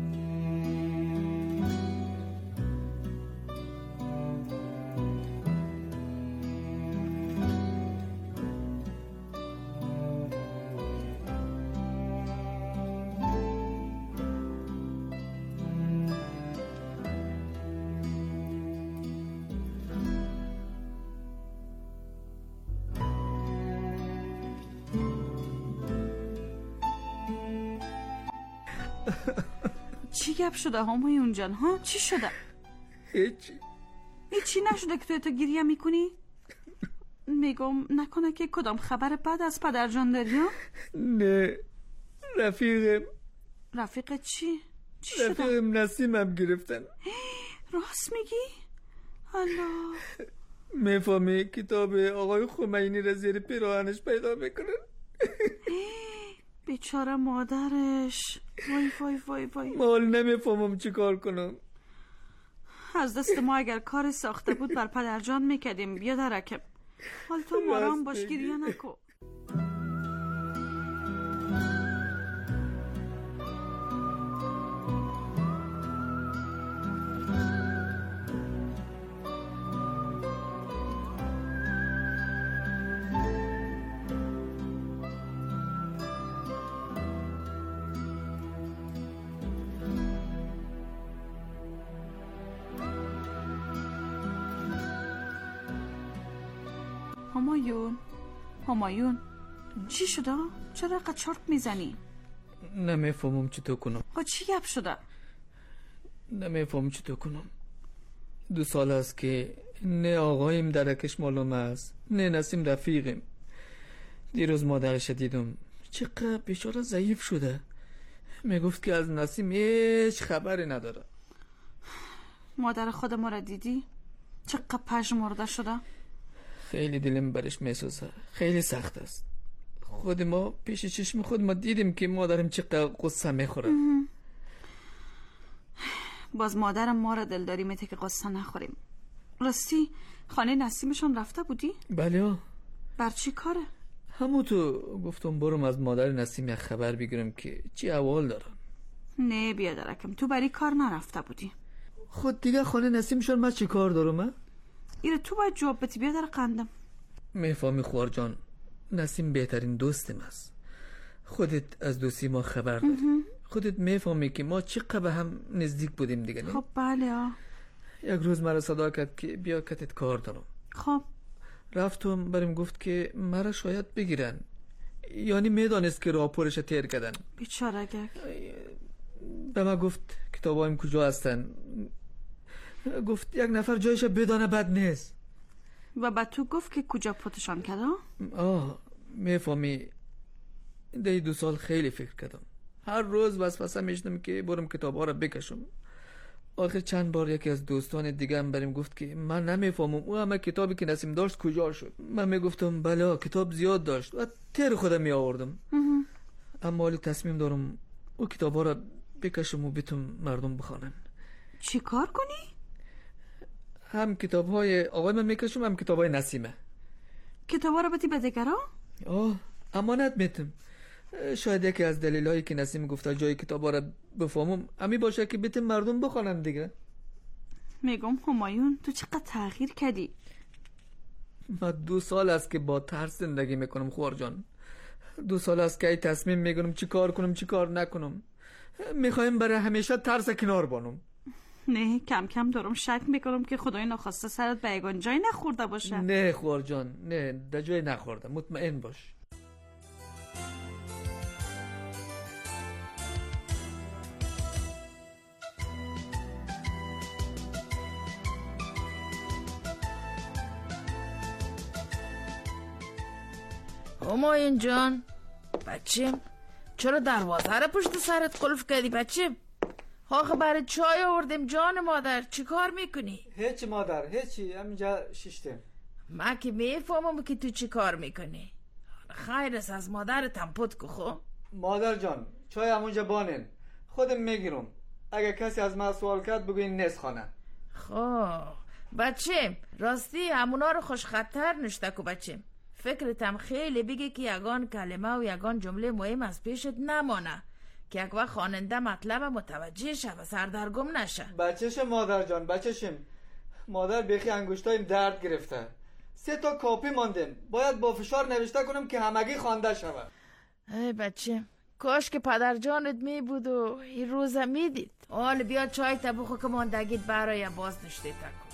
چی گپ شده همایون جان ها؟ چی شده؟ هیچی هیچی نشده که تو تو گریه میکنی؟ میگم نکنه که کدام خبر بد از پدر جان داری ها؟ نه رفیقم. رفیق چی؟ چی شده؟ رفیقم نسیمم گرفتن. راست میگی؟ الله میفهمی کتاب آقای خمینی را زیر پیراهنش پیدا میکنن. بیچاره مادرش. وای وای وای وای. مال نمیفهمم چی کار کنم. از دست ما اگر کار ساخته بود بر پدر جان میکدیم. بیا درکم. حال تو مارام باش، گریه نکو. همایون همایون چی شده؟ چرا قد چرت میزنی؟ نمیفهمم چی تو کنم. خب چی گپ شده؟ نمیفهمم چی تو کنم. دو سال است که نه آقایم درکش معلوم است نه نسیم رفیقم. دیروز مادرش دیدم چقدر بیچاره ضعیف شده. میگفت که از نسیم هیچ خبری نداره. مادر خود ما را دیدی؟ چقدر پژمرده شده؟ خیلی دلم برش میسوزه. خیلی سخت است. خود ما پیش چشم خود ما دیدیم که مادرم چقدر قصه میخوره. باز مادرم ما را دلداری میته که قصه نخوریم. راستی خانه نسیمشون رفته بودی؟ بله. بر چی کاره؟ همون تو گفتم برم از مادر نسیم یک خبر بگیرم که چی احوال دارن. نه بیادرکم، تو برای کار نرفته بودی. خود دیگه خانه نسیمشون من چی کار دارم؟ ایره تو باید جواب بتی بیادر قندم. میفهمی خوار جان، نسیم بهترین دوستم است. خودت از دوستی ما خبر داری. خودت میفهمی که ما چقدر به هم نزدیک بودیم دیگه نه؟ خب بله آه. یک روز مرا صدا کرد که بیا کتت کار دارم. خب رفتم بریم گفت که مرا شاید بگیرن، یعنی میدانست که راپورش تیر کردن. بیچارگک. به من گفت کتابایم کجا هستن، گفت یک نفر جایش بدانه بد نیست. و بعد تو گفت که کجا پوتشان کرده؟ آه میفهمی ده دو سال خیلی فکر کردم، هر روز وسوسه میشدم که برم کتابا را بکشم. آخر چند بار یکی از دوستان دیگه هم بریم گفت که من نمیفهمم او همه کتابی که نسیم داشت کجا شد. من میگفتم بله کتاب زیاد داشت و تیر خودم می آوردم. اما حالی تصمیم دارم او کتابا را بکشم و بتونم مردم بخوانن. چی کار کنی؟ هم کتاب های آقای من میکشم هم کتاب های نسیمه. کتاب ها رو بتی به دگرها؟ آه امانت میتم. شاید یکی از دلیلایی که نسیم گفته جای کتاب ها رو بفهمم امی باشه که بتیم مردم بخوانن دیگه. میگم همایون تو چقدر تغییر کردی. من دو سال است که با ترس زندگی میکنم خوار جان. دو سال است که ای تصمیم میگیرم چی کار کنم چی کار نکنم. میخوایم برای همیشه ترس کنار بانم. نه کم کم دارم شک میکنم که خدای نخواسته سرت به یگان جای نخورده باشه. نه خوار جان نه در جای نخورده، مطمئن باش. همایون جان بچم، چرا دروازه رو پشت سرت قلف کردی بچم؟ آخه برای چای آوردیم جان مادر، چی کار میکنی؟ هیچی مادر هیچی، همینجا شیشتم. من که میفهمم که تو چی کار میکنی. خیر است از مادرتم پت که خو. مادر جان چای همونجا بانن، خودم میگیرم. اگه کسی از من سوال کرد بگو این نیست خانه. خب بچم راستی همونا رو خوش خطر نشته که بچم. فکرتم خیلی بگی که یگان کلمه و یگان جمله مهم از پیشت نمانه که یک وقت خواننده مطلب متوجه شه و سردرگم نشه. بچهشم مادر جان بچهشم. مادر بیخی انگشتایم درد گرفته، سه تا کاپی ماندم، باید با فشار نوشته کنم که همگی خوانده شود. ای بچه کاش که پدر جانت می بود و این روزه می دید. حال بیا چای تبخو که ماندگیت برای باز نشته تکو.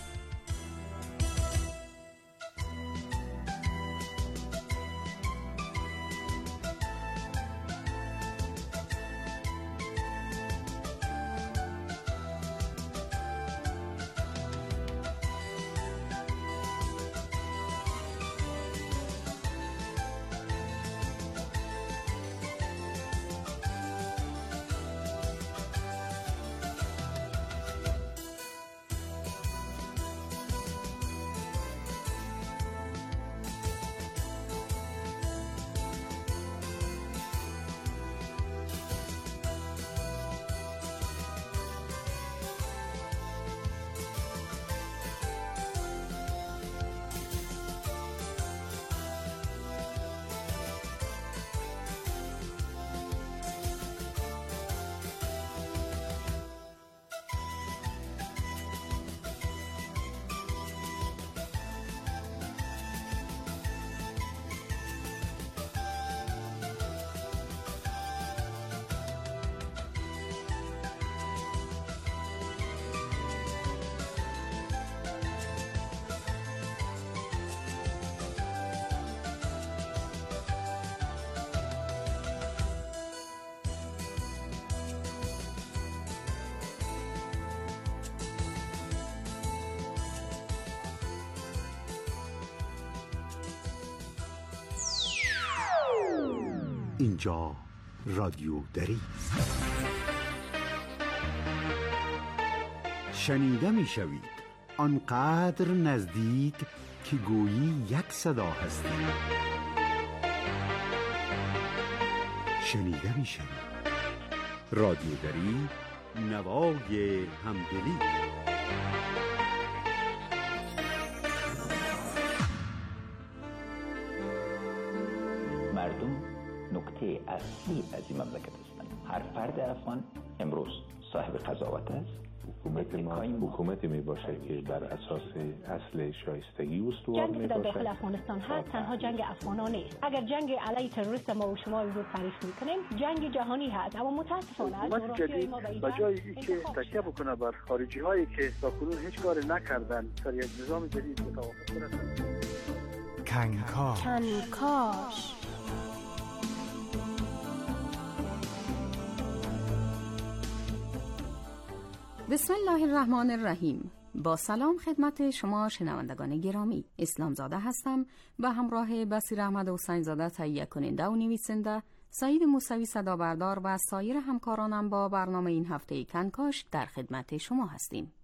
اینجا رادیو دری است. شنیده می شوید آنقدر نزدیک که گویی یک صدا هستید. شنیده می شنید. رادیو دری، نوای همدلی. مردم نکته اصلی از این مملکت هستند. هر فرد افغان امروز صاحب قضاوت است. حکومت ما حکومتی می باشه که بر اساس اصل شایستگی استوار می باشه. جنگی در داخل افغانستان هست، تنها جنگ افغانان نیست. اگر جنگ علیه تروریست ما و شما رو تعریف میکنیم، جنگ جهانی هست، اما متاسفانه حکومت جدید با جای اینکه تکیه بکنه بر خارجی هایی که تاکنون هیچ کاری نکردن سر یک نظام جدید متوافق کنند. کنکاش کنکاش بسم الله الرحمن الرحیم. با سلام خدمت شما شنوندگان گرامی، اسلام زاده هستم و همراه بصیر احمد حسین زاده تهیه کننده و نویسنده، سعید موسوی صدا بردار و سایر همکارانم با برنامه این هفته کنکاش در خدمت شما هستیم.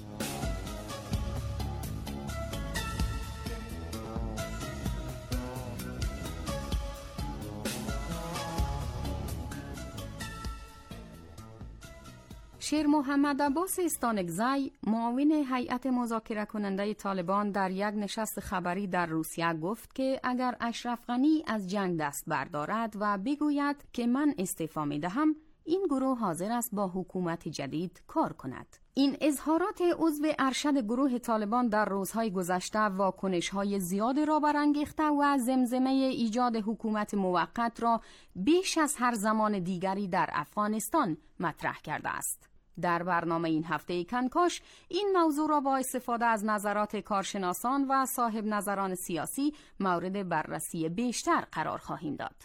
شیر محمد عباس استانکزی، معاون هیئت مذاکره کننده طالبان، در یک نشست خبری در روسیه گفت که اگر اشرف غنی از جنگ دست بردارد و بگوید که من استعفا می دهم، این گروه حاضر است با حکومت جدید کار کند. این اظهارات عضو ارشد گروه طالبان در روزهای گذشته واکنش‌های زیاد را برانگیخته و زمزمه ایجاد حکومت موقت را بیش از هر زمان دیگری در افغانستان مطرح کرده است. در برنامه این هفته کنکاش این موضوع را با استفاده از نظرات کارشناسان و صاحب نظران سیاسی مورد بررسی بیشتر قرار خواهیم داد.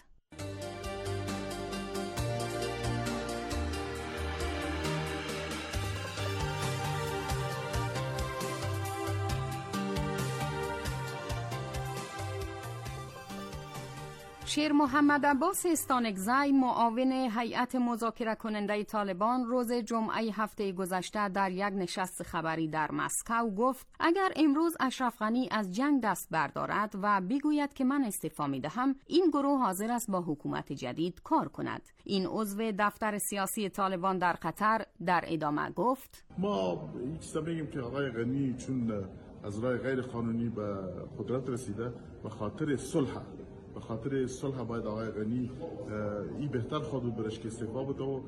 شیر محمد عباس استانکزی، معاون هیئت مذاکره کننده طالبان، روز جمعه هفته گذشته در یک نشست خبری در مسکو گفت اگر امروز اشرف غنی از جنگ دست بردارد و بگوید که من استعفا می دهم، این گروه حاضر است با حکومت جدید کار کند. این عضو دفتر سیاسی طالبان در قطر در ادامه گفت ما یک بگیم که آقای غنی چون از راه غیر قانونی به قدرت رسیده به خاطر صلح به خاطر صلح باید آقای غنی ای بهتر خود برش که استعفا بده و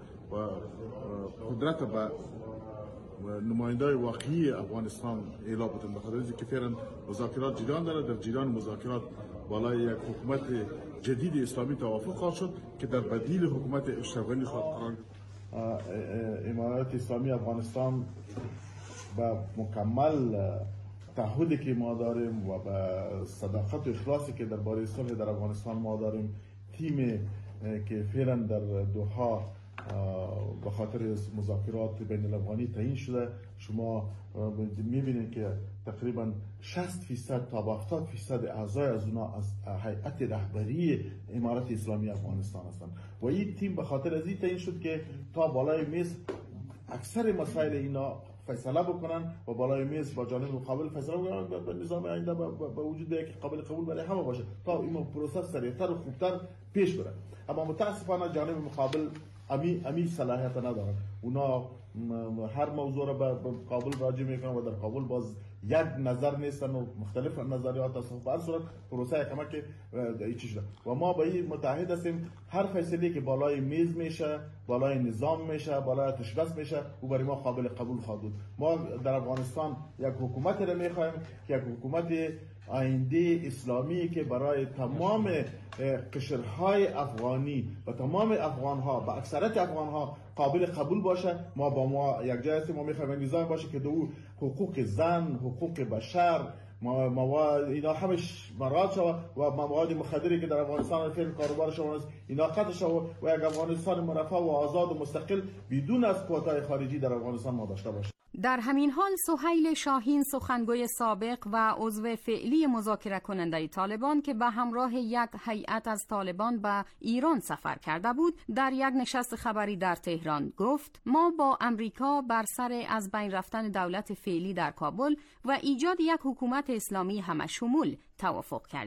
قدرت به نمایندای واقعی افغانستان اعلام بده. به خاطر اینکه فعلا مذاکرات جریان داره، در جریان مذاکرات بالای یک حکومت جدید اسلامی توافق خواهد شد که در بدیل حکومت اشرف غنی خواهد قرار گرفت. امارات اسلامی افغانستان با مکمل تعهدی که ما داریم و به صداقت و اخلاصی که درباره صلح در افغانستان ما داریم، تیم که فعلا در دوحه به خاطر مذاکرات بین الافغانی تعیین شده، شما میبینید که تقریبا شصت فیصد تا هفتاد فیصد اعضای از اونا از هیئت رهبری امارات اسلامی افغانستان هستند و این تیم به خاطر از این تعیین شد که تا بالای میز اکثر مسائل اینا فیصله بکنن و بالای میز با جانب مقابل فیصله بکنن به نظام آینده به وجود بیاید که قابل قبول برای همه باشه تا این پروسه سریعتر و خوبتر پیش بره. اما متاسفانه جانب مقابل امی امی صلاحیت ندارن. اونا هر موضوع را به قابل راجع میکنن و در قابل باز یک نظر نیستن و مختلف نظریات هستن. به هر صورت پروسه کمک که چی شده و ما به این متحد هستیم هر فیصله که بالای میز میشه، بالای نظام میشه، بالای تشخیص میشه و برای ما قابل قبول خواهد بود. ما در افغانستان یک حکومت را میخوایم که یک حکومت آینده اسلامی که برای تمام قشرهای افغانی و تمام افغانها و اکثریت افغانها قابل قبول باشه. ما با ما یک جای هستیم، ما میخوایم نظام باشه که دو حقوق زن، حقوق بشر، مواد اینا همش مراد شود و مواد مخدری که در افغانستان فعلا کاروبار شما است اینا قطع شود و یک افغانستان مرفه و آزاد و مستقل بدون از قوت‌های خارجی در افغانستان ما داشته باشه. در همین حال سهیل شاهین، سخنگوی سابق و عضو فعلی مذاکره کننده طالبان که به همراه یک هیئت از طالبان به ایران سفر کرده بود، در یک نشست خبری در تهران گفت ما با امریکا بر سر از بین رفتن دولت فعلی در کابل و ایجاد یک حکومت اسلامی همشمول توافق کردیم.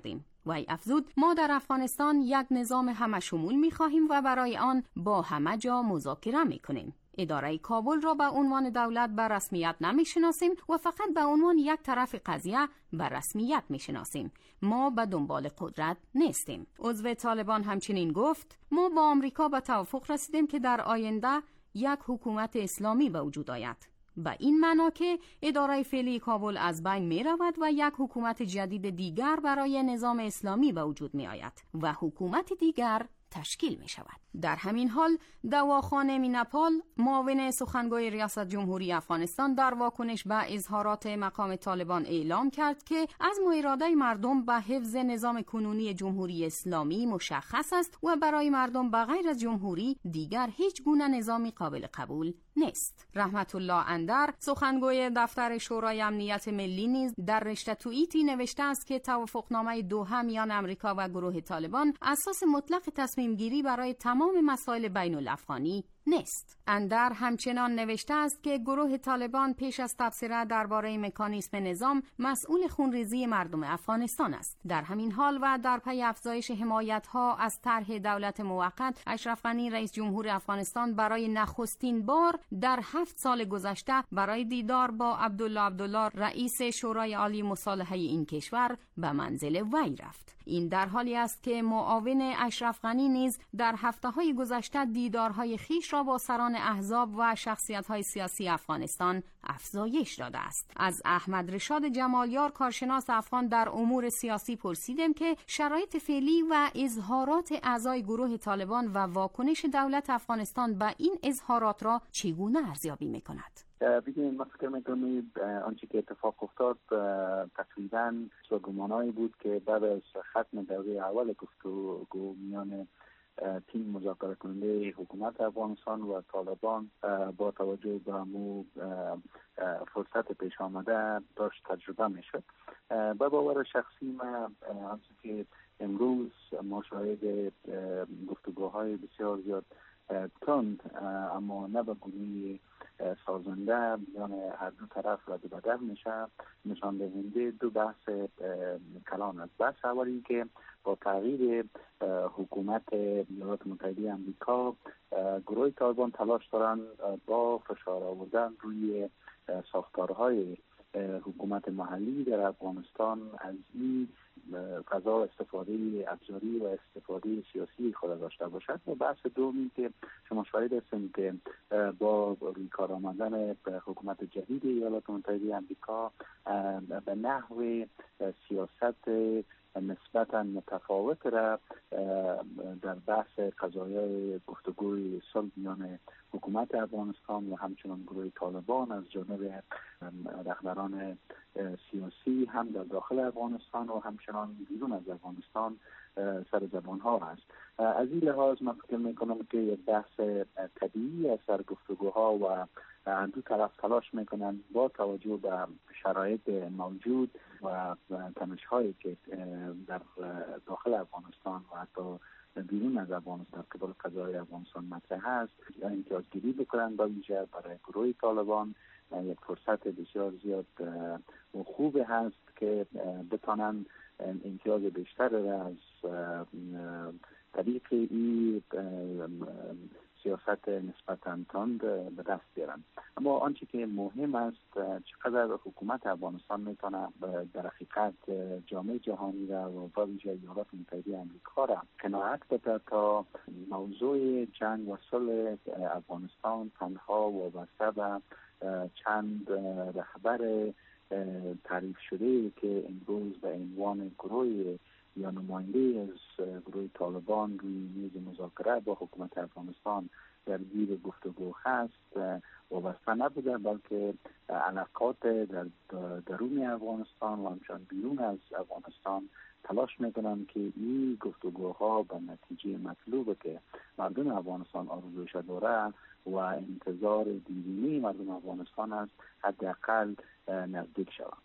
وی افزود ما در افغانستان یک نظام همشمول می‌خواهیم و برای آن با همه جا مذاکره می‌کنیم. اداره کابل را به عنوان دولت به رسمیت نمی‌شناسیم و فقط به عنوان یک طرف قضیه به رسمیت می‌شناسیم. ما به دنبال قدرت نیستیم. عضو طالبان همچنین گفت ما با آمریکا به توافق رسیدیم که در آینده یک حکومت اسلامی به وجود آید. به این معنا که اداره فعلی کابل از بین می رود و یک حکومت جدید دیگر برای نظام اسلامی به وجود می آید و حکومت دیگر تشکیل می شود. در همین حال دواخانه مینپال معاون سخنگوی ریاست جمهوری افغانستان در واکنش به اظهارات مقام طالبان اعلام کرد که از اراده مردم به حفظ نظام کنونی جمهوری اسلامی مشخص است و برای مردم به غیر از جمهوری دیگر هیچ گونه نظامی قابل قبول نیست. رحمت الله اندر سخنگوی دفتر شورای امنیت ملی نیز در رشته توییتی نوشته است که توافقنامه دوحه میان امریکا و گروه طالبان اساس مطلق تصمیم گیری برای تمام مسائل بین الافغانی نیست. اندر همچنان نوشته است که گروه طالبان پیش از تبصره درباره مکانیسم نظام مسئول خونریزی مردم افغانستان است. در همین حال و در پی افزایش حمایت‌ها از طرح دولت موقت، اشرف غنی رئیس جمهور افغانستان برای نخستین بار در هفت سال گذشته برای دیدار با عبدالله عبدالله رئیس شورای عالی مصالحه این کشور به منزل وی رفت. این در حالی است که معاون اشرف غنی نیز در هفته‌های گذشته دیدارهای خیش را با سران احزاب و شخصیت‌های سیاسی افغانستان افزایش داده است. از احمد رشاد جمالیار کارشناس افغان در امور سیاسی پرسیدم که شرایط فعلی و اظهارات اعضای گروه طالبان و واکنش دولت افغانستان به این اظهارات را چگونه ارزیابی می‌کند؟ ببینید، من فکر می‌کنم آنچه که اتفاق افتاد تقریباً گمانایی بود که بعد از ختم دوره اول گفتگو میان تیم مذاکره کننده حکومت افغانستان و طالبان با توجه به مو فرصت پیش آمده داشت تجربه میشد. به باور شخصی من آنچه که امروز ما شاهد گفتگوهای بسیار زیاد تند اما نه به گونه سازنده یعنی هر دو طرف رد و بدل میشه نشان دهنده دو بحث کلان است. بحث اولی که با تغییر حکومت ایالات متحده آمریکا گروه طالبان تلاش دارن با فشار آوردن روی ساختارهای حکومت محلی در افغانستان از این فضا استفاده ابزاری و استفاده سیاسی خود داشته باشد. و بحث دومی که شما شاهد هستیم که با روی کار آمدن حکومت جدید ایالات متحده آمریکا به نحو سیاست نسبتا متفاوت را در بحث قضایای گفتگوی صلح میان حکومت افغانستان و همچنان گروه طالبان از جانب رهبران سیاسی هم در داخل افغانستان و همچنان بیرون از افغانستان سر زبان ها است. از این لحاظ من فکر میکنم که یک بحث طبیعی از سر گفتگوها و دو طرف تلاش میکنن با توجه به شرایط موجود و تنش هایی که در داخل افغانستان و حتی بیرون از افغانستان که قبل قضای افغانستان مطرح هست امتیازگیری بکنن با ویژه برای گروه طالبان یک فرصت بسیار زیاد و خوب هست که بتانن امتیاز بیشتر را از طریق این سیاست نسبتاً تند به دست بیارن. اما آنچه که مهم است چقدر حکومت افغانستان میتونه در حقیقت جامعه جهانی را و با ویژه ایالات متحده آمریکا را قناعت بده تا موضوع جنگ و صلح افغانستان تنها وابسته به چند رهبر تعریف شده که امروز به عنوان گروه یا نماینده از گروه طالبان روی میز مذاکره با حکومت افغانستان در گیر گفتگو هست وابسته نبوده، بلکه علاقات در درون افغانستان و همچنان بیرون از افغانستان تلاش میکنن که این گفتگوها به نتیجه مطلوبه که مردم افغانستان آرزوش داره و انتظار دیرینه مردم افغانستان است حداقل نزدیک شود.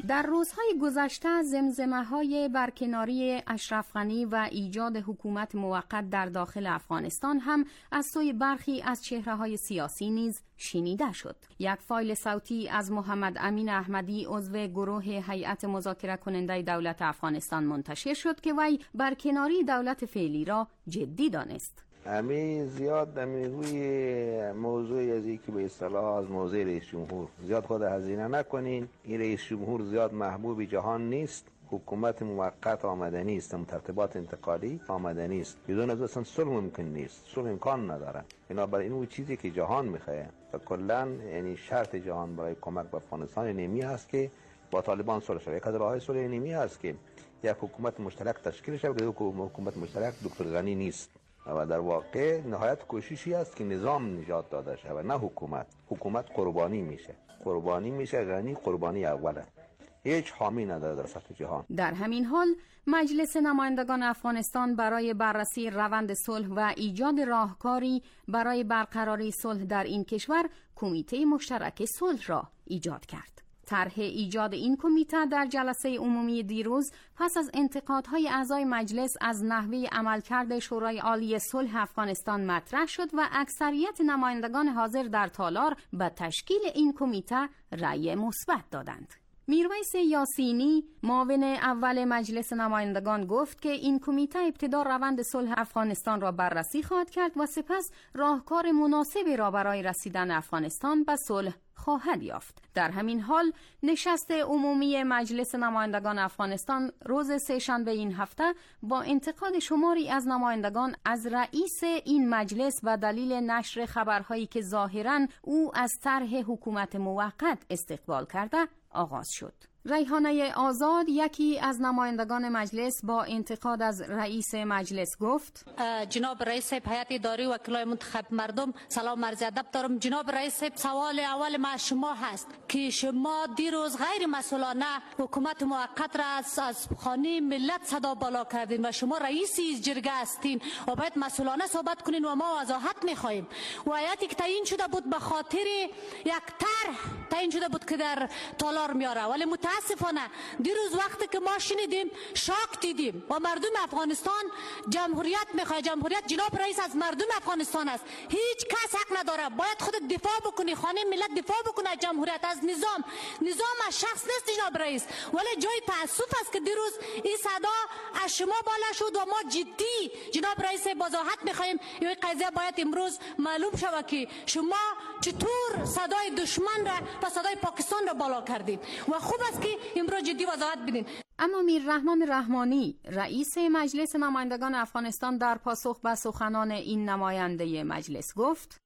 در روزهای گذشته زمزمه‌های برکناری اشرف غنی و ایجاد حکومت موقت در داخل افغانستان هم از سوی برخی از چهره‌های سیاسی نیز شنیده شد. یک فایل صوتی از محمد امین احمدی عضو گروه هیئت مذاکره کننده دولت افغانستان منتشر شد که وی برکناری دولت فعلی را جدی دانست. امی زیاد امی روی موضوع از اینکه به اصطلاح از موضوع رئیس جمهور زیاد خود هزینه نکنین. این رئیس جمهور زیاد محبوب جهان نیست. حکومت موقت آمدنی است، ترتیبات انتقالی آمدنی است. بدون از اصلا صلح ممکن نیست، صلح امکان نداره. بنابراین اون چیزی که جهان میخواد و کلا یعنی شرط جهان برای کمک به افغانستان نیمی هست که با طالبان صلح شود. یک از راههای صلح نیمی هست که یک حکومت مشترک تشکیل شود. یک حکومت مشترک دکتر غنی نیست و در واقع نهایت کوششی است که نظام نجات داده شود، نه حکومت. حکومت قربانی میشه، قربانی میشه. غنی قربانی اوله، هیچ حامی نداره در سطح جهان. در همین حال مجلس نمایندگان افغانستان برای بررسی روند صلح و ایجاد راهکاری برای برقراری صلح در این کشور کمیته مشترک صلح را ایجاد کرد. طرح ایجاد این کمیته در جلسه عمومی دیروز پس از انتقادهای اعضای مجلس از نحوه عملکرد شورای عالی صلح افغانستان مطرح شد و اکثریت نمایندگان حاضر در تالار به تشکیل این کمیته رأی مثبت دادند. میرویس یاسینی معاون اول مجلس نمایندگان گفت که این کمیته ابتدا روند صلح افغانستان را بررسی خواهد کرد و سپس راهکار مناسبی را برای رسیدن افغانستان به صلح خواهد یافت. در همین حال نشست عمومی مجلس نمایندگان افغانستان روز سه‌شنبه این هفته با انتقاد شماری از نمایندگان از رئیس این مجلس و دلیل نشر خبرهایی که ظاهراً او از طرح حکومت موقت استقبال کرده آغاز شد. ریحانه آزاد یکی از نمایندگان مجلس با انتقاد از رئیس مجلس گفت: جناب رئیس هیئت اداری وکلای منتخب مردم، سلام عرض ادب دارم. جناب رئیس، سوال اول ما شما هست که شما دیروز غیر مسئولانه حکومت موقت را از از خانه ملت صدا بالا کردین و شما رئیس جرگه هستین و باید مسئولانه صحبت کنین و ما وضاحت میخواهیم. و هیئتی که تعیین شده بود به خاطر یک طرح تعیین شده بود که در تالار میاره، ولی متاسفانه دیروز وقتی که ما شنیدیم شاک دیدیم و مردم افغانستان جمهوریت میخواد. جمهوریت جناب رئیس از مردم افغانستان است، هیچ کس حق نداره. باید خود دفاع بکنی، خانه ملت دفاع بکنه از جمهوریت، از نظام. نظام از شخص نیست جناب رئیس. ولی جای تاسف است که دیروز این صدا از شما بالا شد و ما جدی جناب رئیس وضاحت میخوایم. این قضیه باید امروز معلوم شود که شما چطور صدای دشمن را و صدای پاکستان را بالا کردید و خوب است که امروز جدی وضاحت بدین. اما میررحمان رحمانی رئیس مجلس نمایندگان افغانستان در پاسخ به سخنان این نماینده مجلس گفت: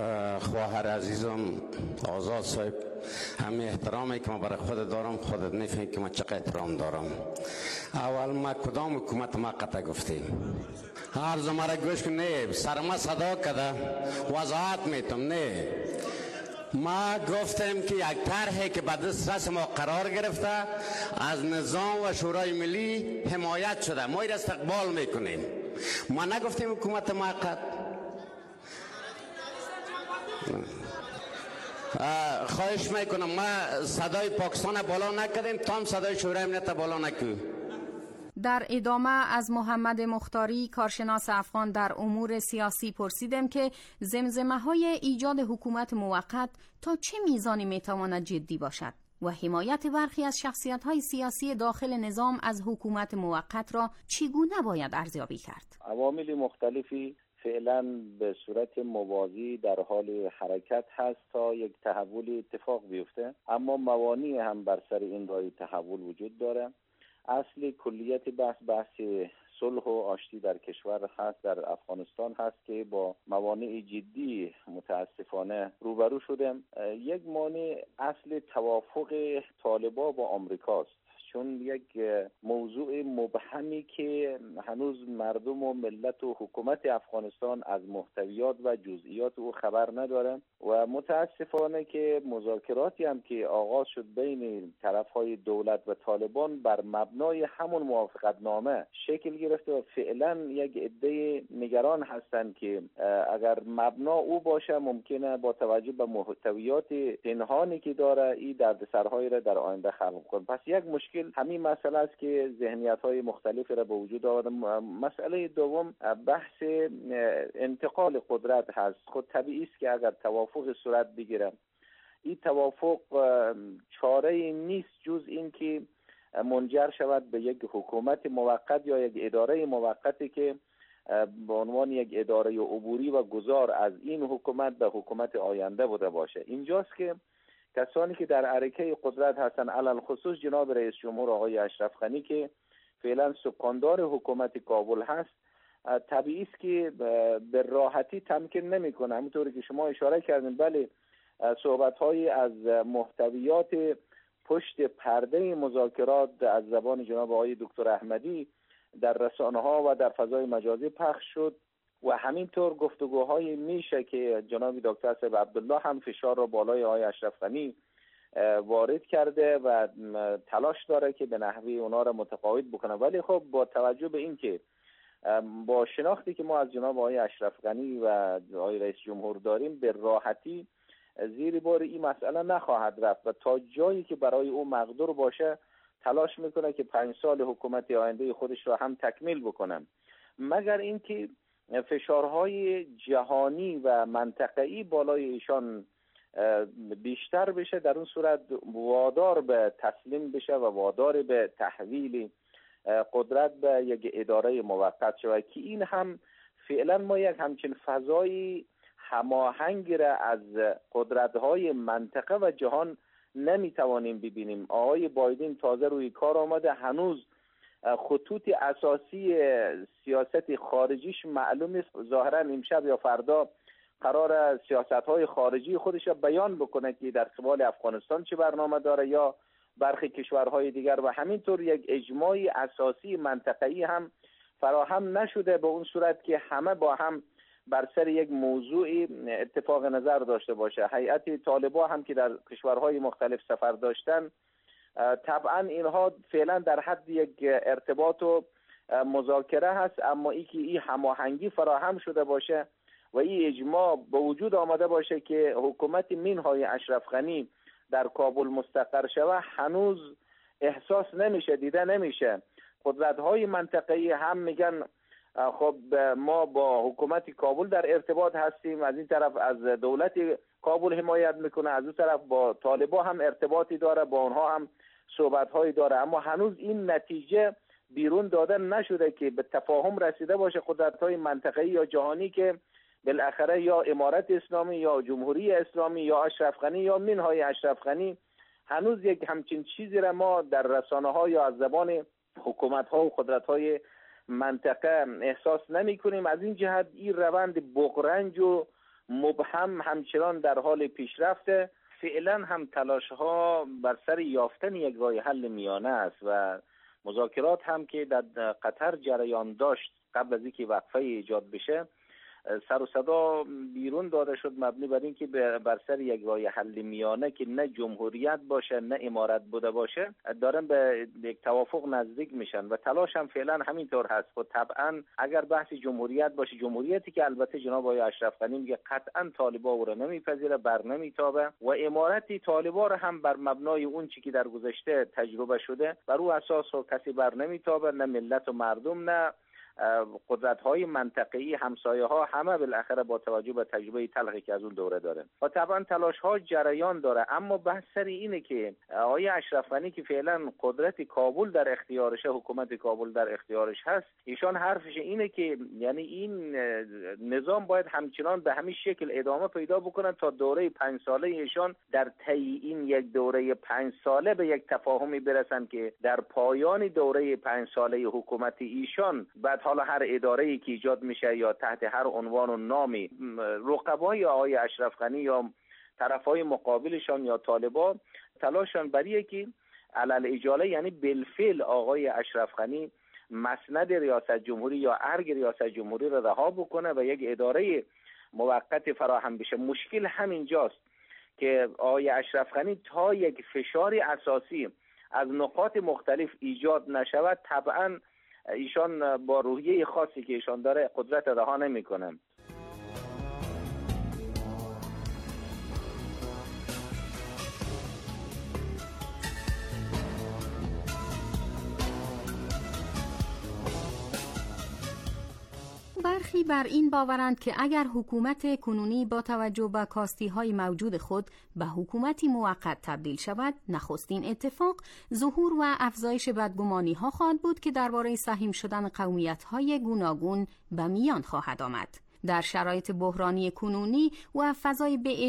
خواهر عزیزم آزاد صاحب، همه احترامی که من برای خود دارم خودت نفهمی که من چقدر احترام دارم. اول ما کدام حکومت موقت گفتیم؟ هر زماره گوش کن. نه سرما صدا کده وضاحت میتم. نه ما گفتیم که یک طرحی که به دسترس ما قرار گرفته از نظام و شورای ملی حمایت شده، ما این استقبال میکنیم. ما نگفتیم حکومت موقت. خواهش میکنم ما صدای پاکستان بالا نکردیم، تا هم صدای شورای امنیت بالا نکنیم. در ادامه از محمد مختاری کارشناس افغان در امور سیاسی پرسیدم که زمزمه‌های ایجاد حکومت موقت تا چه میزانی میتواند جدی باشد و حمایت برخی از شخصیت‌های سیاسی داخل نظام از حکومت موقت را چگونه باید ارزیابی کرد. عوامل مختلفی فعلا به صورت موازی در حال حرکت هست تا یک تحول اتفاق بیفته، اما موانعی هم بر سر این راه تحول وجود داره. اصل کلیت بحث بحث صلح و آشتی در کشور هست، در افغانستان هست که با موانع جدی متاسفانه روبرو شدیم. یک مانع اصل توافق طالبان با آمریکاست، چون یک موضوع مبهمی که هنوز مردم و ملت و حکومت افغانستان از محتویات و جزئیات او خبر ندارن و متاسفانه که مذاکراتی هم که آغاز شد بین طرفهای دولت و طالبان بر مبنای همون موافقتنامه شکل گرفته و فعلا یک عده نگران هستند که اگر مبنا او باشه ممکنه با توجه به محتویات پنهانی که داره این دردسرهایی را در آینده خلق کنه. پس یک مشکل همین مسئله است که ذهنیت‌های مختلفی را به وجود آورده. مسئله دوم بحث انتقال قدرت هست. خود طبیعی است که اگر توافق صورت بگیره این توافق چاره نیست جز این که منجر شود به یک حکومت موقت یا یک اداره موقتی که به عنوان یک اداره عبوری و گذار از این حکومت به حکومت آینده بوده باشه. اینجاست که کسانی که در حرکه قدرت هستن، علل خصوص جناب رئیس جمهور آقای اشرف غنی که فعلا سکاندار حکومت کابل هست، طبیعی است که به راحتی تمکین نمیکنه. همونطوری که شما اشاره کردین، بله صحبت‌های از محتویات پشت پرده مذاکرات از زبان جناب آقای دکتر احمدی در رسانه‌ها و در فضای مجازی پخش شد و همینطور گفتگوهای میشه که جناب دکتر صاحب عبدالله هم فشار را بالای آقای اشرف غنی وارد کرده و تلاش داره که به نحوی اونا را متقاعد بکنه. ولی خب با توجه به این که با شناختی که ما از جناب آقای اشرف غنی و آقای رئیس جمهور داریم، به راحتی زیر بار این مسئله نخواهد رفت و تا جایی که برای او مقدور باشه تلاش میکنه که پنج سال حکومت آینده خودش را هم تکمیل بکنن، مگر اینکه فشارهای جهانی و منطقه‌ای بالای ایشان بیشتر بشه، در اون صورت وادار به تسلیم بشه و وادار به تحویل قدرت به یک اداره موقت شود که این هم فعلا ما یک همچین فضای هماهنگ را از قدرت‌های منطقه و جهان نمیتوانیم ببینیم. آقای بایدن تازه روی کار آمده، هنوز خطوط اساسی سیاست خارجیش معلوم نیست. ظاهرا امشب یا فردا قرار سیاست‌های خارجی خودش را بیان بکنه که در قبال افغانستان چه برنامه داره یا برخی کشورهای دیگر، و همینطور یک اجماع اساسی منطقه‌ای هم فراهم نشده به اون صورت که همه با هم بر سر یک موضوع اتفاق نظر داشته باشه. هیئت طالبان هم که در کشورهای مختلف سفر داشتن، طبعا اینها فعلا در حد یک ارتباط و مذاکره هست، اما ای که این هماهنگی فراهم شده باشه و این اجماع به وجود آمده باشه که حکومت مینهای اشرف غنی در کابل مستقر شود، هنوز احساس نمیشه، دیده نمیشه. قدرت‌های منطقه‌ای هم میگن خب ما با حکومت کابل در ارتباط هستیم، از این طرف از دولت کابل حمایت میکنه، از اون طرف با طالبان هم ارتباطی داره، با اونها هم صحبت‌هایی داره، اما هنوز این نتیجه بیرون داده نشده که به تفاهم رسیده باشه قدرت‌های منطقه‌ای یا جهانی که بالاخره یا امارت اسلامی یا جمهوری اسلامی یا اشرف غنی یا منهای اشرف غنی. هنوز یک همچین چیزی را ما در رسانه‌ها یا از زبان حکومت‌ها و قدرت‌های منطقه احساس نمی کنیم. از این جهت این روند بغرنج و مبهم همچنان در حال پیشرفته. فعلا هم تلاش ها بر سر یافتن یک راه حل میانه است و مذاکرات هم که در قطر جریان داشت قبل از اینکه وقفه ایجاد بشه، سر و صدا بیرون داده شد مبنی بر اینکه بر سر یک راه حل میانه که نه جمهوریت باشه نه امارت بوده باشه دارن به یک توافق نزدیک میشن و تلاش هم فعلا همینطور هست. و طبعا اگر بحث جمهوریت باشه، جمهوریتی که البته جناب آقای اشرف غنی میگه قطعا طالبان او را نمیپذیره، بر نمیتابه، و امارتی طالبان را هم بر مبنای اون چیزی که در گذشته تجربه شده بر او اساس و کسی بر نمیتابه، نه ملت و مردم نه قدرت‌های منطقه‌ای همسایه ها، همه بالاخره با توجه به تجربه تلخی که از اون دوره داره و طبعا تلاش‌ها جریان داره. اما بحث سر اینه که آقای اشرف غنی که فعلا قدرت کابل در اختیارشه، حکومت کابل در اختیارش هست، ایشان حرفش اینه که یعنی این نظام باید همچنان به همین شکل ادامه پیدا بکنه تا دوره پنج ساله ایشان در طی این یک دوره پنج ساله به یک تفاهمی برسن که در پایان دوره پنج ساله حکومت ایشان بعد حالا هر اداره‌ای که ایجاد میشه یا تحت هر عنوان و نامی رقبای آقای اشرف غنی یا طرفای مقابلشان یا طالبان تلاششان بریه که علل اجاله یعنی بالفعل آقای اشرف غنی مسند ریاست جمهوری یا ارگ ریاست جمهوری را رها بکنه و یک اداره موقت فراهم بشه. مشکل همینجاست که آقای اشرف غنی تا یک فشار اساسی از نقاط مختلف ایجاد نشود طبعا ایشان با روحیه خاصی که ایشان داره قدرت رها نمیکنه. برخی بر این باورند که اگر حکومت کنونی با توجه به کاستی‌های موجود خود به حکومتی موقت تبدیل شود، نخستین اتفاق ظهور و افزایش بدگمانی‌ها خواهد بود که درباره سهیم شدن قومیت‌های گوناگون به میان خواهد آمد. در شرایط بحرانی کنونی و فضای